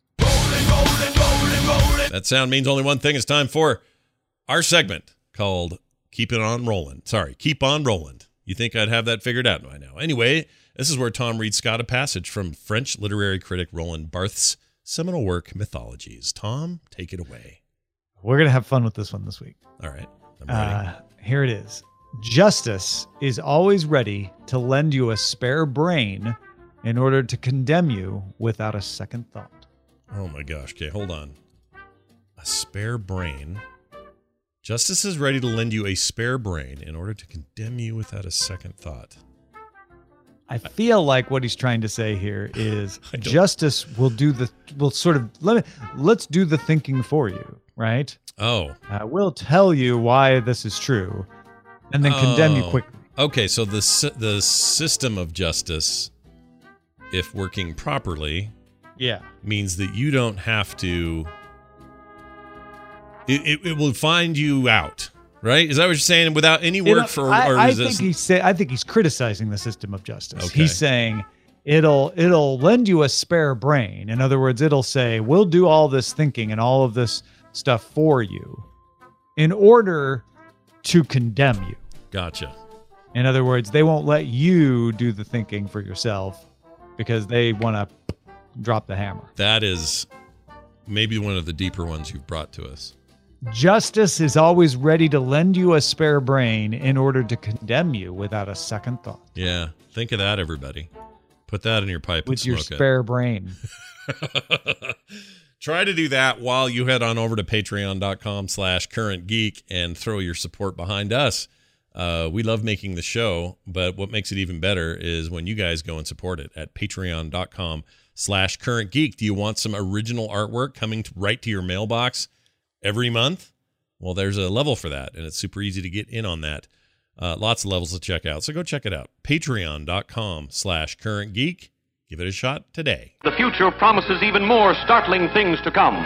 That sound means only one thing. It's time for our segment called Keep It On Rollin'. Sorry, Keep On Rollin'. You think I'd have that figured out by now. Anyway, this is where Tom reads Scott a passage from French literary critic Roland Barthes' seminal work, Mythologies. Tom, take it away. We're going to have fun with this one this week. All right. I'm ready. Uh, here it is. Justice is always ready to lend you a spare brain in order to condemn you without a second thought. Oh my gosh. Okay, hold on. A spare brain. Justice is ready to lend you a spare brain in order to condemn you without a second thought. I feel like what he's trying to say here is I don't- justice will do the will sort of let me, let's do the thinking for you, right? Oh. Uh, we'll tell you why this is true, and then condemn you Oh. quickly. Okay, so the sy- the system of justice, if working properly, Yeah. means that you don't have to. It, it, it will find you out, right? Is that what you're saying? Without any You know, work for I, or I resistance? think he's say, I think he's criticizing the system of justice. Okay. He's saying it'll it'll lend you a spare brain. In other words, it'll say we'll do all this thinking and all of this stuff for you in order to condemn you. Gotcha. In other words, they won't let you do the thinking for yourself because they want to drop the hammer. That is maybe one of the deeper ones you've brought to us. Justice is always ready to lend you a spare brain in order to condemn you without a second thought. Yeah, think of that, everybody. Put that in your pipe With and your smoke spare brain. it. Try to do that while you head on over to patreon.com slash current geek and throw your support behind us. Uh, we love making the show, but what makes it even better is when you guys go and support it at patreon.com slash current geek. Do you want some original artwork coming to, right to your mailbox every month? Well, there's a level for that, and it's super easy to get in on that. Uh, lots of levels to check out, so go check it out. Patreon.com slash current geek. Give it a shot today. The future promises even more startling things to come.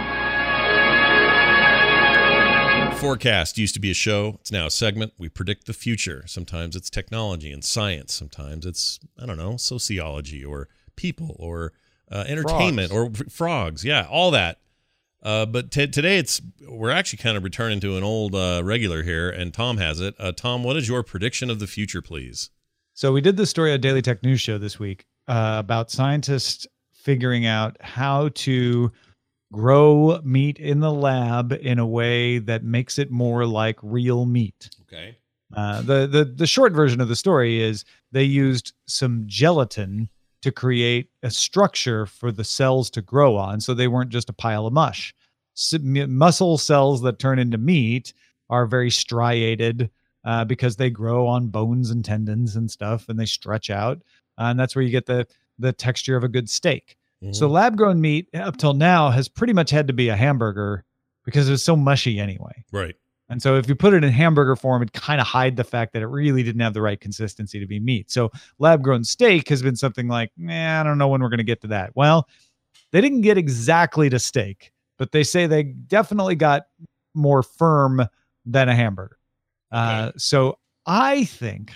Forecast used to be a show. It's now a segment. We predict the future. Sometimes it's technology and science. Sometimes it's, I don't know, sociology or people or uh, entertainment Frogs. or f- frogs. Yeah, all that. Uh, but t- today it's we're actually kind of returning to an old uh, regular here, and Tom has it. Uh, Tom, what is your prediction of the future, please? So we did the story on Daily Tech News Show this week uh, about scientists figuring out how to grow meat in the lab in a way that makes it more like real meat. Okay. Uh, the, the the short version of the story is they used some gelatin to create a structure for the cells to grow on, so they weren't just a pile of mush. S- m- muscle cells that turn into meat are very striated uh, because they grow on bones and tendons and stuff, and they stretch out, uh, and that's where you get the the texture of a good steak. Mm-hmm. So lab grown meat up till now has pretty much had to be a hamburger because it was so mushy anyway. Right. And so if you put it in hamburger form, it kind of hide the fact that it really didn't have the right consistency to be meat. So lab grown steak has been something like, eh, I don't know when we're going to get to that. Well, they didn't get exactly to steak, but they say they definitely got more firm than a hamburger. Okay. Uh, so I think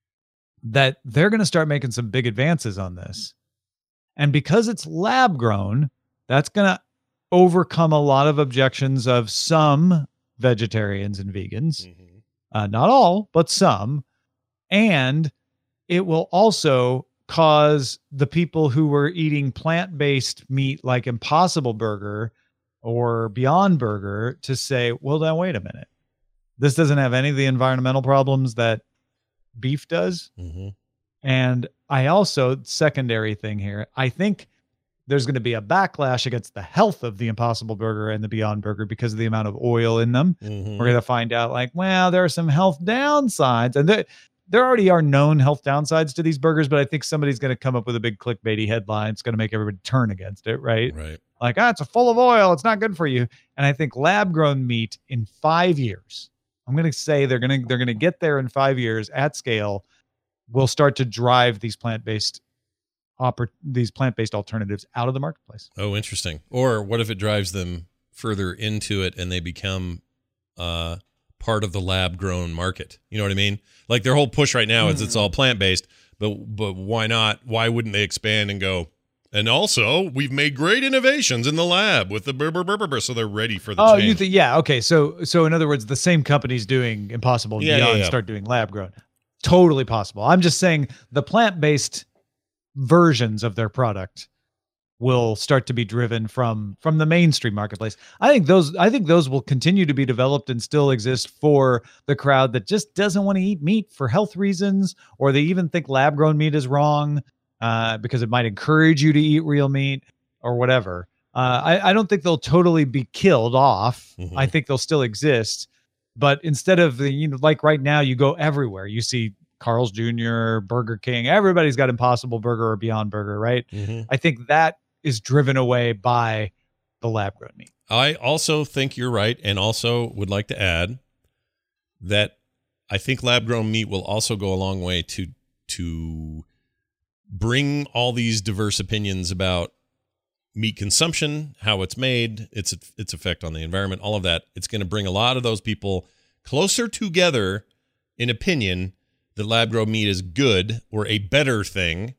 that they're going to start making some big advances on this. And because it's lab grown, that's going to overcome a lot of objections of some vegetarians and vegans. Mm-hmm. Uh, not all, but some. And it will also cause the people who were eating plant-based meat like Impossible Burger or Beyond Burger to say, well, now wait a minute. This doesn't have any of the environmental problems that beef does. Mm-hmm. And I also, secondary thing here, I think there's going to be a backlash against the health of the Impossible Burger and the Beyond Burger because of the amount of oil in them. Mm-hmm. We're going to find out like, well, there are some health downsides. And there, there already are known health downsides to these burgers, but I think somebody's going to come up with a big clickbaity headline. It's going to make everybody turn against it, right? Right. Like, ah, it's full of oil. It's not good for you. And I think lab-grown meat in five years, I'm going to say they're going to they're going to get there in five years at scale, will start to drive these plant-based oper- these plant-based alternatives out of the marketplace. Oh, interesting. Or what if it drives them further into it and they become uh, part of the lab-grown market? You know what I mean? Like their whole push right now mm. is it's all plant-based, but but why not? Why wouldn't they expand and go, and also we've made great innovations in the lab with the burr, burr, burr, burr, burr, so they're ready for the oh, change. you think, yeah, okay. So so in other words, the same companies doing Impossible and yeah, Beyond yeah, yeah. start doing lab-grown. Totally possible. I'm just saying the plant-based versions of their product will start to be driven from from the mainstream marketplace. I think those I think those will continue to be developed and still exist for the crowd that just doesn't want to eat meat for health reasons, or they even think lab-grown meat is wrong uh, because it might encourage you to eat real meat or whatever. Uh, I, I don't think they'll totally be killed off. Mm-hmm. I think they'll still exist. But instead of the, you know, like right now, you go everywhere. You see Carl's Junior, Burger King. Everybody's got Impossible Burger or Beyond Burger, right? Mm-hmm. I think that is driven away by the lab-grown meat. I also think you're right, and also would like to add that I think lab-grown meat will also go a long way to to bring all these diverse opinions about meat consumption, how it's made, its its effect on the environment, all of that. It's going to bring a lot of those people closer together in opinion that lab-grown meat is good or a better thing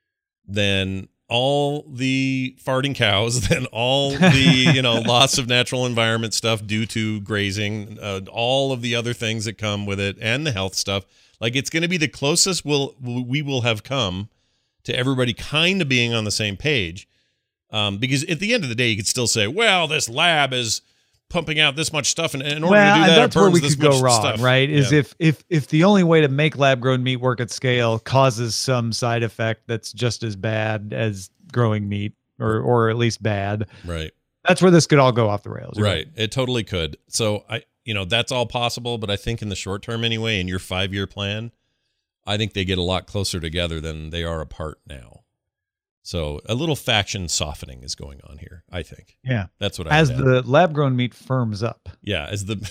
than all the farting cows, than all the, you know, loss of natural environment stuff due to grazing, uh, all of the other things that come with it, and the health stuff. Like, it's going to be the closest we'll, we will have come to everybody kind of being on the same page. Um, because at the end of the day, you could still say, well, this lab is pumping out this much stuff, and in order well, to do that, that's it burns where we this could go much wrong, stuff. right? Is yeah. if if if the only way to make lab-grown meat work at scale causes some side effect that's just as bad as growing meat, or or at least bad, right? That's where this could all go off the rails, right? right? It totally could. So I, you know, that's all possible, but I think in the short term, anyway, in your five-year plan, I think they get a lot closer together than they are apart now. So a little faction softening is going on here, I think. Yeah. That's what I As the lab-grown meat firms up. Yeah, as the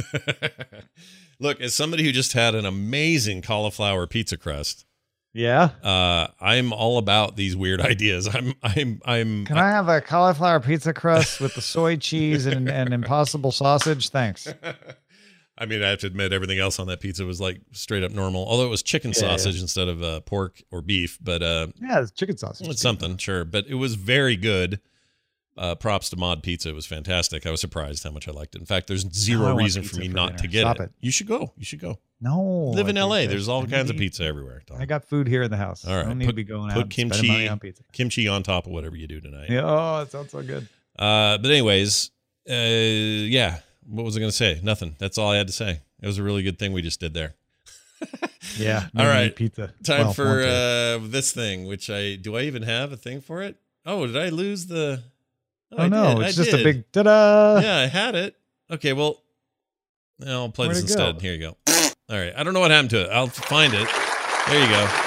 Look, as somebody who just had an amazing cauliflower pizza crust. Yeah. Uh, I'm all about these weird ideas. I'm I'm I'm Can I have a cauliflower pizza crust with the soy cheese and, and Impossible sausage? Thanks. I mean, I have to admit, everything else on that pizza was like straight up normal. Although it was chicken yeah, sausage yeah. instead of uh, pork or beef, but uh, yeah, it's chicken sausage. It's something, sure, but it was very good. Uh, props to Mod Pizza; it was fantastic. I was surprised how much I liked it. In fact, there's zero reason for me for not dinner. to get Stop it. it. You should go. You should go. No, live in L A. There's all I kinds need, of pizza everywhere. Tom. I got food here in the house. All right, I don't need put, to be going put out kimchi, and spending money on pizza. Kimchi on top of whatever you do tonight. Yeah, oh, it sounds so good. Uh, but anyways, uh, yeah. What was I going to say? Nothing. That's all I had to say. It was a really good thing we just did there. Yeah. All right. Pizza. Time well, for uh, this thing, which I do. I even have a thing for it? Oh, did I lose the? Oh, oh no! Did. It's I just did. a big ta-da. Yeah, I had it. Okay, well, I'll play Where'd this instead. Go? Here you go. All right. I don't know what happened to it. I'll find it. There you go.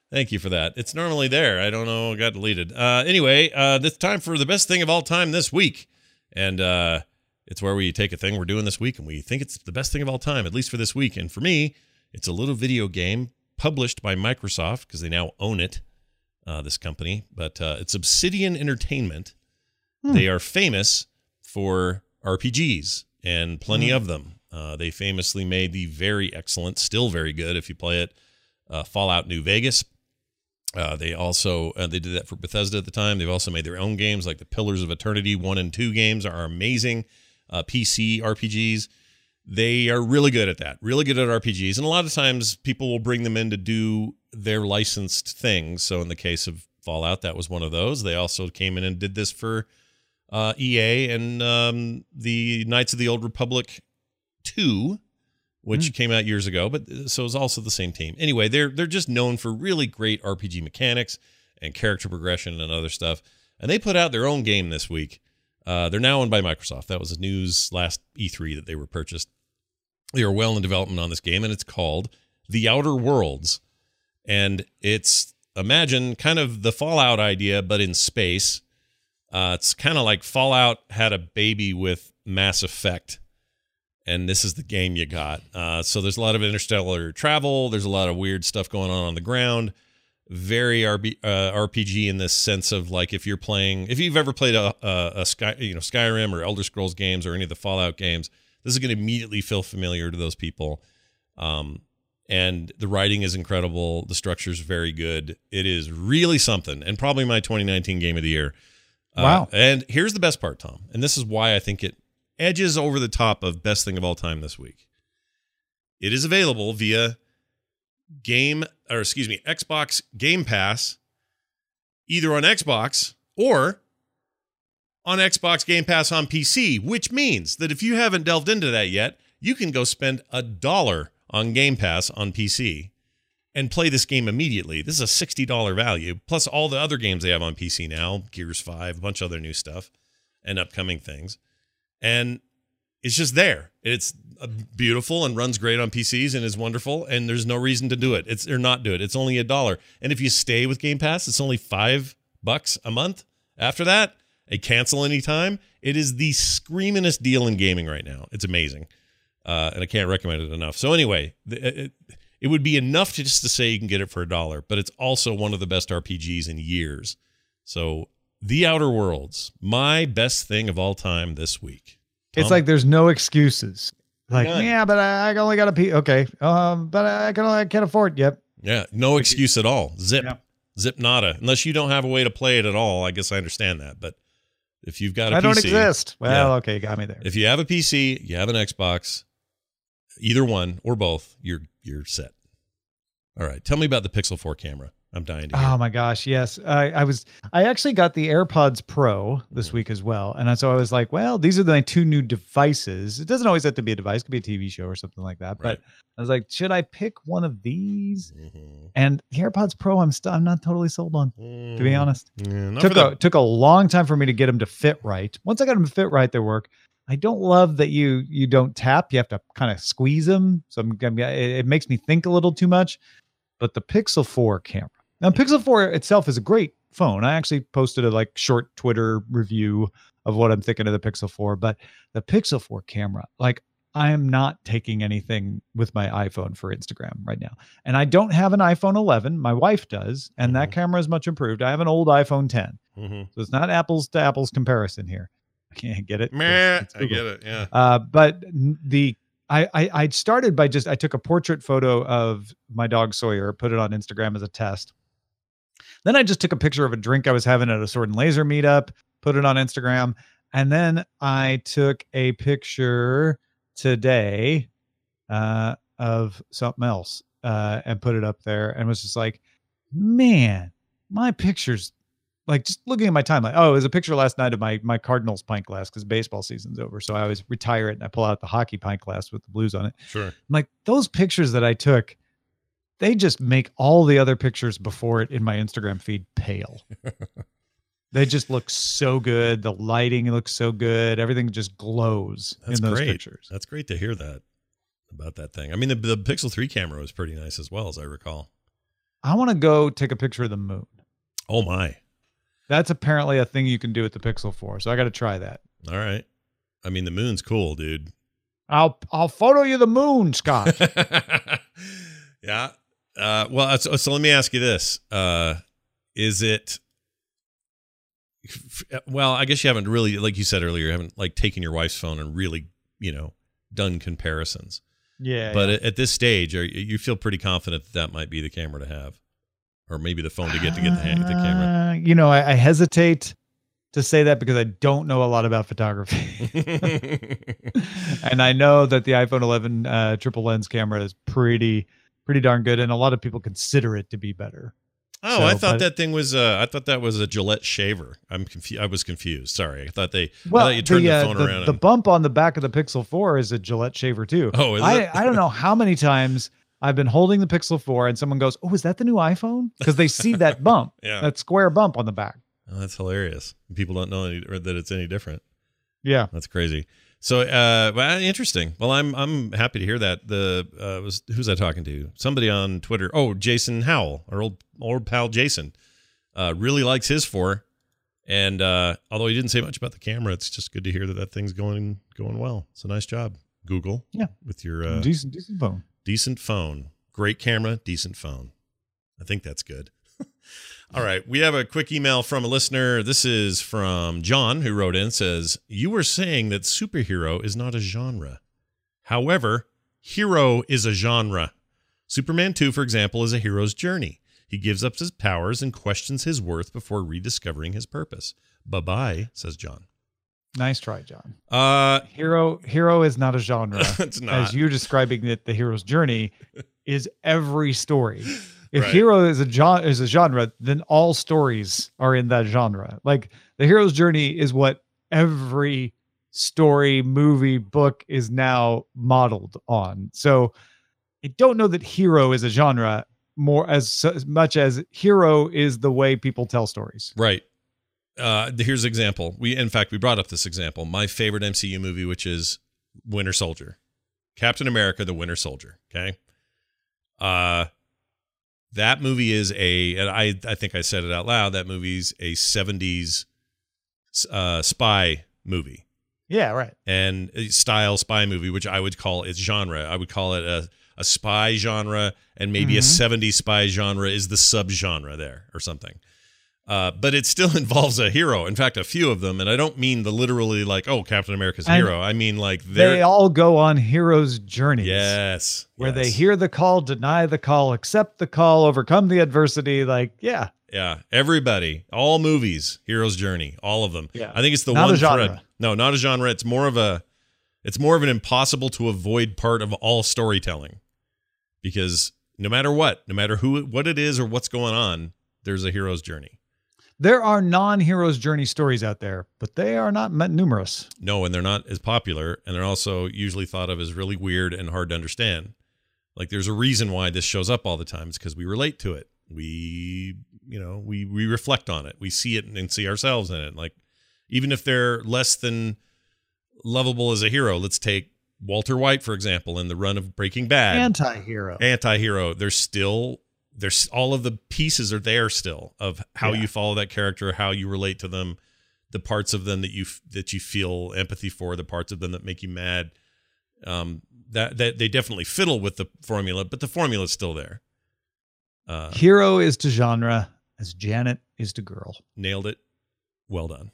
Thank you for that. It's normally there. I don't know. It got deleted. Uh, anyway, uh, it's time for the best thing of all time this week. And uh, it's where we take a thing we're doing this week and we think it's the best thing of all time, at least for this week. And for me, it's a little video game published by Microsoft because they now own it, uh, this company. But uh, it's Obsidian Entertainment. Hmm. They are famous for R P Gs and plenty hmm. of them. Uh, they famously made the very excellent, still very good if you play it, uh, Fallout New Vegas. Uh, they also uh, they did that for Bethesda at the time. They've also made their own games like the Pillars of Eternity one and two games are amazing. Uh, P C R P Gs. They are really good at that. Really good at R P Gs. And a lot of times people will bring them in to do their licensed things. So in the case of Fallout, that was one of those. They also came in and did this for uh, E A and um, the Knights of the Old Republic two, which mm. came out years ago, but so it's also the same team. Anyway, they're they're just known for really great R P G mechanics and character progression and other stuff. And they put out their own game this week. Uh, they're now owned by Microsoft. That was the news last E three that they were purchased. They are well in development on this game, and it's called The Outer Worlds. And it's, imagine, kind of the Fallout idea, but in space. Uh, it's kind of like Fallout had a baby with Mass Effect. And this is the game you got. Uh, so there's a lot of interstellar travel. There's a lot of weird stuff going on on the ground. Very R B, uh, R P G in this sense of like if you're playing, if you've ever played a, a, a Sky, you know, Skyrim or Elder Scrolls games or any of the Fallout games, this is going to immediately feel familiar to those people. Um, and the writing is incredible. The structure is very good. It is really something, and probably my twenty nineteen game of the year. Uh, wow. And here's the best part, Tom, and this is why I think it edges over the top of best thing of all time this week. It is available via game, or excuse me, Xbox Game Pass, either on Xbox or on Xbox Game Pass on P C, which means that if you haven't delved into that yet, you can go spend a dollar on Game Pass on P C and play this game immediately. This is a sixty dollars value, plus all the other games they have on P C now, Gears five, a bunch of other new stuff and upcoming things. And it's just there. It's beautiful and runs great on P Cs and is wonderful. And there's no reason to do it. It's or not do it. It's only a dollar. And if you stay with Game Pass, it's only five bucks a month. After that, a cancel anytime. It is the screamingest deal in gaming right now. It's amazing, uh, and I can't recommend it enough. So anyway, it, it would be enough to just to say you can get it for a dollar, but it's also one of the best R P Gs in years. So. The Outer Worlds, my best thing of all time this week. Tom? It's like there's no excuses. Like, None. yeah, but I, I only got a P. Okay, um, but I can only I can't afford. Yep. Yeah, no excuse at all. Zip, yeah. zip nada. Unless you don't have a way to play it at all, I guess I understand that. But if you've got a I P C, don't exist. Well, yeah. okay, you got me there. If you have a P C, you have an Xbox, either one or both, you're you're set. All right, tell me about the Pixel four camera. I'm dying to hear. Oh my gosh, yes. I, I was I actually got the AirPods Pro this week as well. And so I was like, well, these are my two new devices. It doesn't always have to be a device, it could be a T V show or something like that. But Right. I was like, should I pick one of these? Mm-hmm. And the AirPods Pro, I'm still I'm not totally sold on, to be honest. Yeah, not Took for a the- took a long time for me to get them to fit right. Once I got them to fit right, they work. I don't love that you you don't tap. You have to kind of squeeze them. So I'm, I'm, it, it makes me think a little too much. But the Pixel four camera. Now, Pixel four itself is a great phone. I actually posted a like short Twitter review of what I'm thinking of the Pixel four. But the Pixel four camera, like I am not taking anything with my iPhone for Instagram right now. And I don't have an iPhone eleven. My wife does. And Mhm. that camera is much improved. I have an old iPhone ten. Mm-hmm. So it's not apples to apples comparison here. I can't get it. Meh, It's- it's I Google. get it. Yeah. Uh, but n- the I, I I started by just I took a portrait photo of my dog Sawyer, put it on Instagram as a test. Then I just took a picture of a drink I was having at a sword and laser meetup, put it on Instagram, and then I took a picture today uh, of something else uh, and put it up there, and was just like, man, my pictures. Like just looking at my timeline. Oh, it was a picture last night of my my Cardinals pint glass because baseball season's over. So I always retire it and I pull out the hockey pint glass with the Blues on it. Sure. I'm like, those pictures that I took, they just make all the other pictures before it in my Instagram feed pale. They just look so good. The lighting looks so good. Everything just glows That's in those great. pictures. That's great to hear that about that thing. I mean, the, the Pixel three camera was pretty nice as well, as I recall. I want to go take a picture of the moon. Oh my. That's apparently a thing you can do with the Pixel four, so I got to try that. All right. I mean, the moon's cool, dude. I'll I'll photo you the moon, Scott. Yeah. Uh, well, so, so let me ask you this: uh, Is it? Well, I guess you haven't really, like you said earlier, you haven't like taken your wife's phone and really, you know, done comparisons. Yeah. But yeah. At, at this stage, are you feel pretty confident that that might be the camera to have, or maybe the phone to get to get the, the camera? Uh, you know, I, I hesitate to say that because I don't know a lot about photography, and I know that the iPhone eleven uh, triple lens camera is pretty, pretty darn good, and a lot of people consider it to be better. Oh, so, I thought but, that thing was. Uh, I thought that was a Gillette shaver. I'm confused. I was confused. Sorry. I thought they. Well, I thought you turned the, the uh, phone the, around. the and, bump on the back of the Pixel four is a Gillette shaver too. Oh, is I, it? I don't know how many times I've been holding the Pixel four and someone goes, "Oh, is that the new iPhone?" Because they see that bump, Yeah. that square bump on the back. Oh, that's hilarious. People don't know any, or that it's any different. Yeah. That's crazy. So, uh, well, interesting. Well, I'm I'm happy to hear that. The uh, was who's I talking to? Somebody on Twitter. Oh, Jason Howell, our old old pal Jason, uh, really likes his four. And uh, although he didn't say much about the camera, it's just good to hear that that thing's going going well. It's a nice job, Google. Yeah. With your uh, decent decent phone. decent phone, great camera, decent phone. I think that's good. All right. We have a quick email from a listener. This is from John, who wrote in, says, you were saying that superhero is not a genre. However, hero is a genre. Superman two, for example, is a hero's journey. He gives up his powers and questions his worth before rediscovering his purpose. Bye-bye, says John. Nice try, John. Uh, Hero hero is not a genre. It's not. As you're describing it, the hero's journey is every story. If Right. hero is a genre, is a genre, then all stories are in that genre. Like the hero's journey is what every story, movie, book is now modeled on. So I don't know that hero is a genre more as, as much as hero is the way people tell stories. Right. Uh, here's an example. We, in fact, we brought up this example. My favorite M C U movie, which is Winter Soldier, Captain America: The Winter Soldier. Okay. Uh, that movie is a, and I, I think I said it out loud. That movie's a seventies uh, spy movie. Yeah, right. And a style spy movie, which I would call its genre. I would call it a, a spy genre, and maybe Mhm. a seventies spy genre is the subgenre there or something. Uh, but it still involves a hero. In fact, a few of them. And I don't mean the literally like, oh, Captain America's And hero. I mean like they're. They all go on heroes' journeys. Yes. Where yes. they hear the call, deny the call, accept the call, overcome the adversity. Like, yeah. Yeah. Everybody. All movies. Hero's journey. All of them. Yeah. I think it's the Not one a genre. thread. No, not a genre. It's more of a. It's more of an impossible to avoid part of all storytelling, because no matter what, no matter who, what it is, or what's going on, there's a hero's journey. There are non-heroes' journey stories out there, but they are not m- numerous. No, and they're not as popular, and they're also usually thought of as really weird and hard to understand. Like, there's a reason why this shows up all the time. It's because we relate to it. We, you know, we we reflect on it. We see it and see ourselves in it. Like, even if they're less than lovable as a hero, let's take Walter White, for example, in the run of Breaking Bad. Anti-hero. Anti-hero. There's still, there's all of the pieces are there still of how Yeah. you follow that character, how you relate to them, the parts of them that you that you feel empathy for, the parts of them that make you mad. Um, that that they definitely fiddle with the formula, but the formula is still there. Uh, Hero is to genre as Janet is to girl. nailed it. Well done.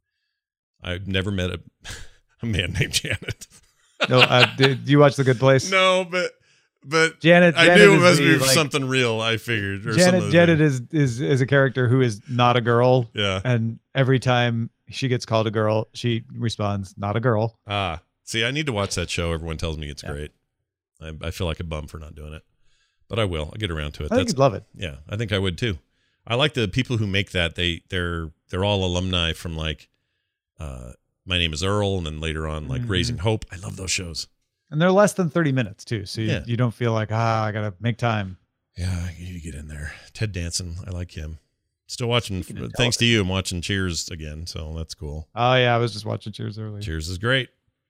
I've never met a, a man named Janet. No, uh, did you watch The Good Place? No, but but Janet. I Janet knew it is must the, be like, something real. I figured. Or Janet. something. Janet is is is a character who is not a girl, Yeah. and every time she gets called a girl, she responds, "Not a girl." Ah, see, I need to watch that show. Everyone tells me it's Yeah. great. I, I feel like a bum for not doing it, but I will. I'll get around to it. I think That's you'd love it. yeah. I think I would too. I like the people who make that. They they're they're all alumni from like, uh, My Name Is Earl, and then later on like Mhm. Raising Hope. I love those shows. And they're less than thirty minutes too, so you, Yeah. you don't feel like ah, I gotta make time. Yeah, you need to get in there. Ted Danson, I like him. Still watching. Speaking of Thanks to you, I'm watching Cheers again, so that's cool. Oh yeah, I was just watching Cheers earlier. Cheers is great.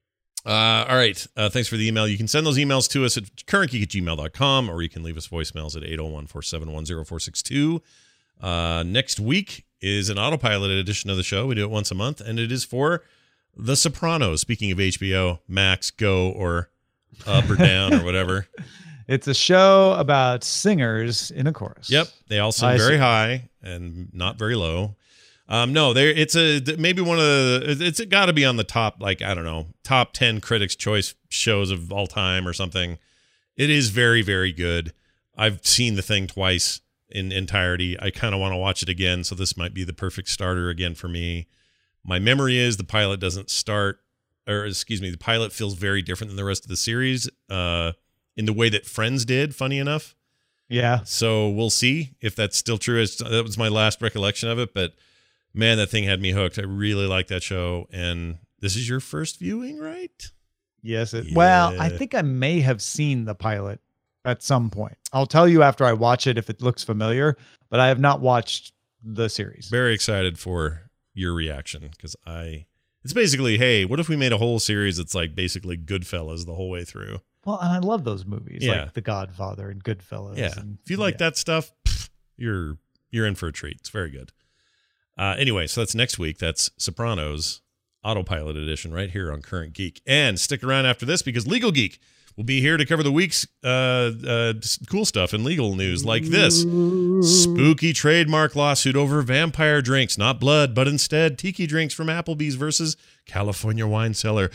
Uh, all right. Uh, thanks for the email. You can send those emails to us at current geek at gmail dot com, or you can leave us voicemails at eight oh one, four seven one, oh four six two. Uh, next week is an autopilot edition of the show. We do it once a month, and it is for The Sopranos. Speaking of H B O, Max, Go, or Up or Down or whatever. It's a show about singers in a chorus. Yep. They all sing I very see. high and not very low. Um, no, there. It's a maybe one of the. It's got to be on the top, like I don't know, top ten Critics' Choice shows of all time or something. It is very, very good. I've seen the thing twice in entirety. I kind of want to watch it again, so this might be the perfect starter again for me. My memory is the pilot doesn't start, or excuse me, the pilot feels very different than the rest of the series, uh, in the way that Friends did. Funny enough. Yeah. So we'll see if that's still true. It's, that was my last recollection of it, but. Man, that thing had me hooked. I really like that show. And this is your first viewing, right? Yes. It, Yeah. Well, I think I may have seen the pilot at some point. I'll tell you after I watch it if it looks familiar, but I have not watched the series. Very excited for your reaction because I. It's basically, hey, what if we made a whole series that's like basically Goodfellas the whole way through? Well, and I love those movies, Yeah. like The Godfather and Goodfellas. Yeah. And, If you like yeah. that stuff, pff, you're you're in for a treat. It's very good. Uh, anyway, so that's next week. That's Sopranos Autopilot Edition right here on Current Geek. And stick around after this because Legal Geek will be here to cover the week's uh, uh, cool stuff and legal news like this. Spooky trademark lawsuit over vampire drinks, not blood, but instead tiki drinks from Applebee's versus California wine cellar.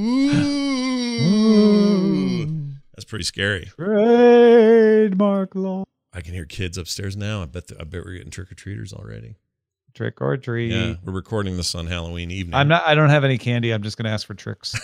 Ooh. That's pretty scary. Trademark law. I can hear kids upstairs now. I bet, I bet we're getting trick-or-treaters already. Trick or treat. Yeah, we're recording this on Halloween evening. I'm not. I don't have any candy. I'm just going to ask for tricks.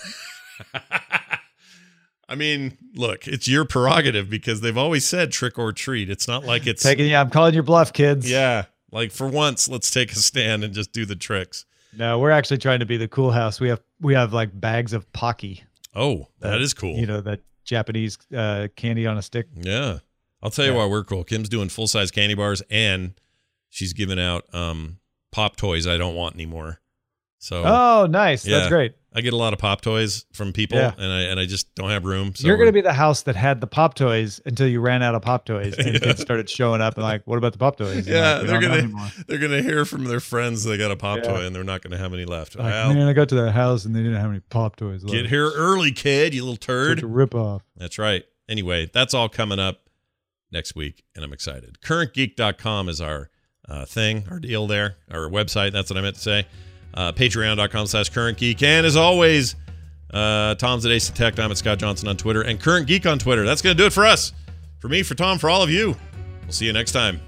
I mean, look, it's your prerogative because they've always said trick or treat. It's not like it's Taking. Yeah, I'm calling your bluff, kids. yeah. Like for once, let's take a stand and just do the tricks. No, we're actually trying to be the cool house. We have we have like bags of Pocky. Oh, that Uh, is cool. You know, that Japanese uh, candy on a stick. Yeah, I'll tell you Yeah. why we're cool. Kim's doing full size candy bars and she's giving out um, pop toys I don't want anymore. So Oh, nice. Yeah. That's great. I get a lot of pop toys from people, Yeah. and I and I just don't have room. So You're going to we're- be the house that had the pop toys until you ran out of pop toys and kids started showing up and like, what about the pop toys? And Yeah, like, we they're don't know gonna anymore. they're gonna hear from their friends they got a pop Yeah. toy and they're not gonna have any left. Like, Well, man, I got to that house and they didn't have any pop toys left. get here early, kid, you little turd. Such a ripoff. That's right. Anyway, that's all coming up next week, and I'm excited. current geek dot com is our uh, thing, our deal there, our website. That's what I meant to say. Uh, Patreon dot com slash current geek. And as always, uh, Tom's at Ace of Tech. I'm at Scott Johnson on Twitter and Current Geek on Twitter. That's going to do it for us. For me, for Tom, for all of you. We'll see you next time.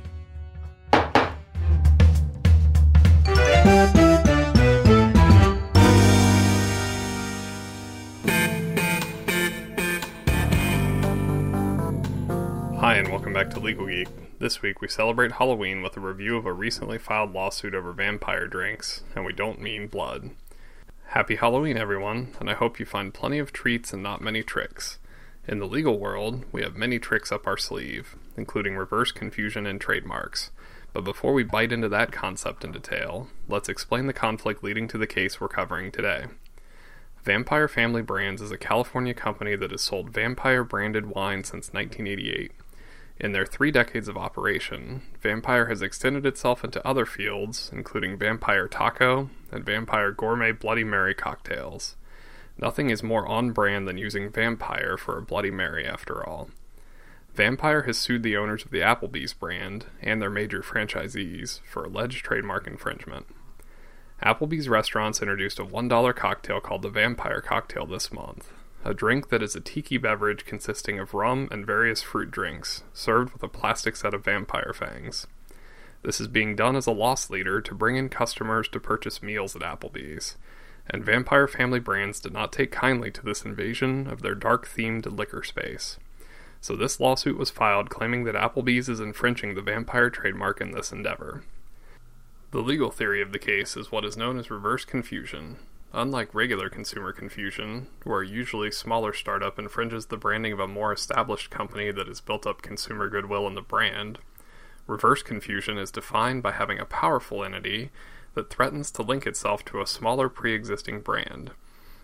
Hi, and welcome back to Legal Geek. This week we celebrate Halloween with a review of a recently filed lawsuit over vampire drinks, and we don't mean blood. Happy Halloween, everyone, and I hope you find plenty of treats and not many tricks. In the legal world, we have many tricks up our sleeve, including reverse confusion and trademarks. But before we bite into that concept in detail, let's explain the conflict leading to the case we're covering today. Vampire Family Brands is a California company that has sold vampire-branded wine since nineteen eighty-eight. In their three decades of operation, Vampire has extended itself into other fields, including Vampire Taco and Vampire Gourmet Bloody Mary cocktails. Nothing is more on-brand than using Vampire for a Bloody Mary, after all. Vampire has sued the owners of the Applebee's brand and their major franchisees for alleged trademark infringement. Applebee's restaurants introduced a one dollar cocktail called the Vampire Cocktail this month, a drink that is a tiki beverage consisting of rum and various fruit drinks, served with a plastic set of vampire fangs. This is being done as a loss leader to bring in customers to purchase meals at Applebee's, and Vampire Family Brands did not take kindly to this invasion of their dark-themed liquor space. So this lawsuit was filed claiming that Applebee's is infringing the vampire trademark in this endeavor. The legal theory of the case is what is known as reverse confusion. Unlike regular consumer confusion, where a usually smaller startup infringes the branding of a more established company that has built up consumer goodwill in the brand, reverse confusion is defined by having a powerful entity that threatens to link itself to a smaller pre-existing brand.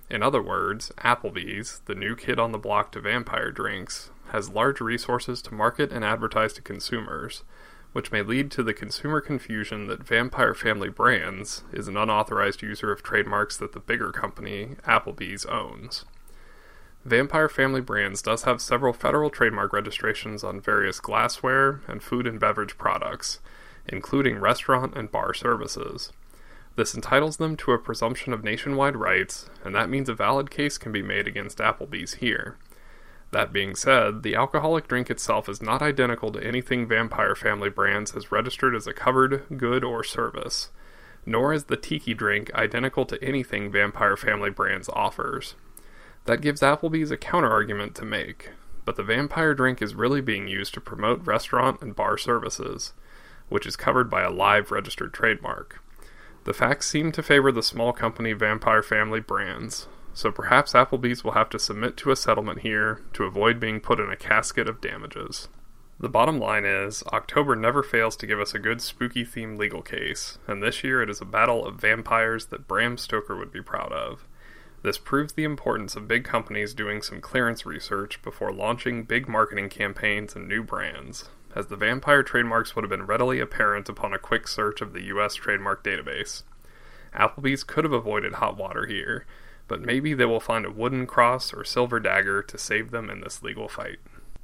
In other words, Applebee's, the new kid on the block to vampire drinks, has large resources to market and advertise to consumers, which may lead to the consumer confusion that Vampire Family Brands is an unauthorized user of trademarks that the bigger company, Applebee's, owns. Vampire Family Brands does have several federal trademark registrations on various glassware and food and beverage products, including restaurant and bar services. This entitles them to a presumption of nationwide rights, and that means a valid case can be made against Applebee's here. That being said, the alcoholic drink itself is not identical to anything Vampire Family Brands has registered as a covered good or service, nor is the tiki drink identical to anything Vampire Family Brands offers. That gives Applebee's a counter-argument to make, but the vampire drink is really being used to promote restaurant and bar services, which is covered by a live registered trademark. The facts seem to favor the small company Vampire Family Brands, so perhaps Applebee's will have to submit to a settlement here to avoid being put in a casket of damages. The bottom line is, October never fails to give us a good spooky-themed legal case, and this year it is a battle of vampires that Bram Stoker would be proud of. This proves the importance of big companies doing some clearance research before launching big marketing campaigns and new brands, as the vampire trademarks would have been readily apparent upon a quick search of the U S trademark database. Applebee's could have avoided hot water here, but maybe they will find a wooden cross or silver dagger to save them in this legal fight.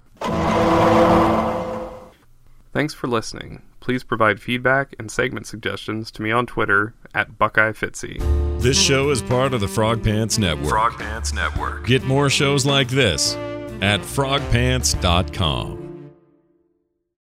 Thanks for listening. Please provide feedback and segment suggestions to me on Twitter at Buckeye Fitzy. This show is part of the Frog Pants Network. Frog Pants Network. Get more shows like this at frog pants dot com.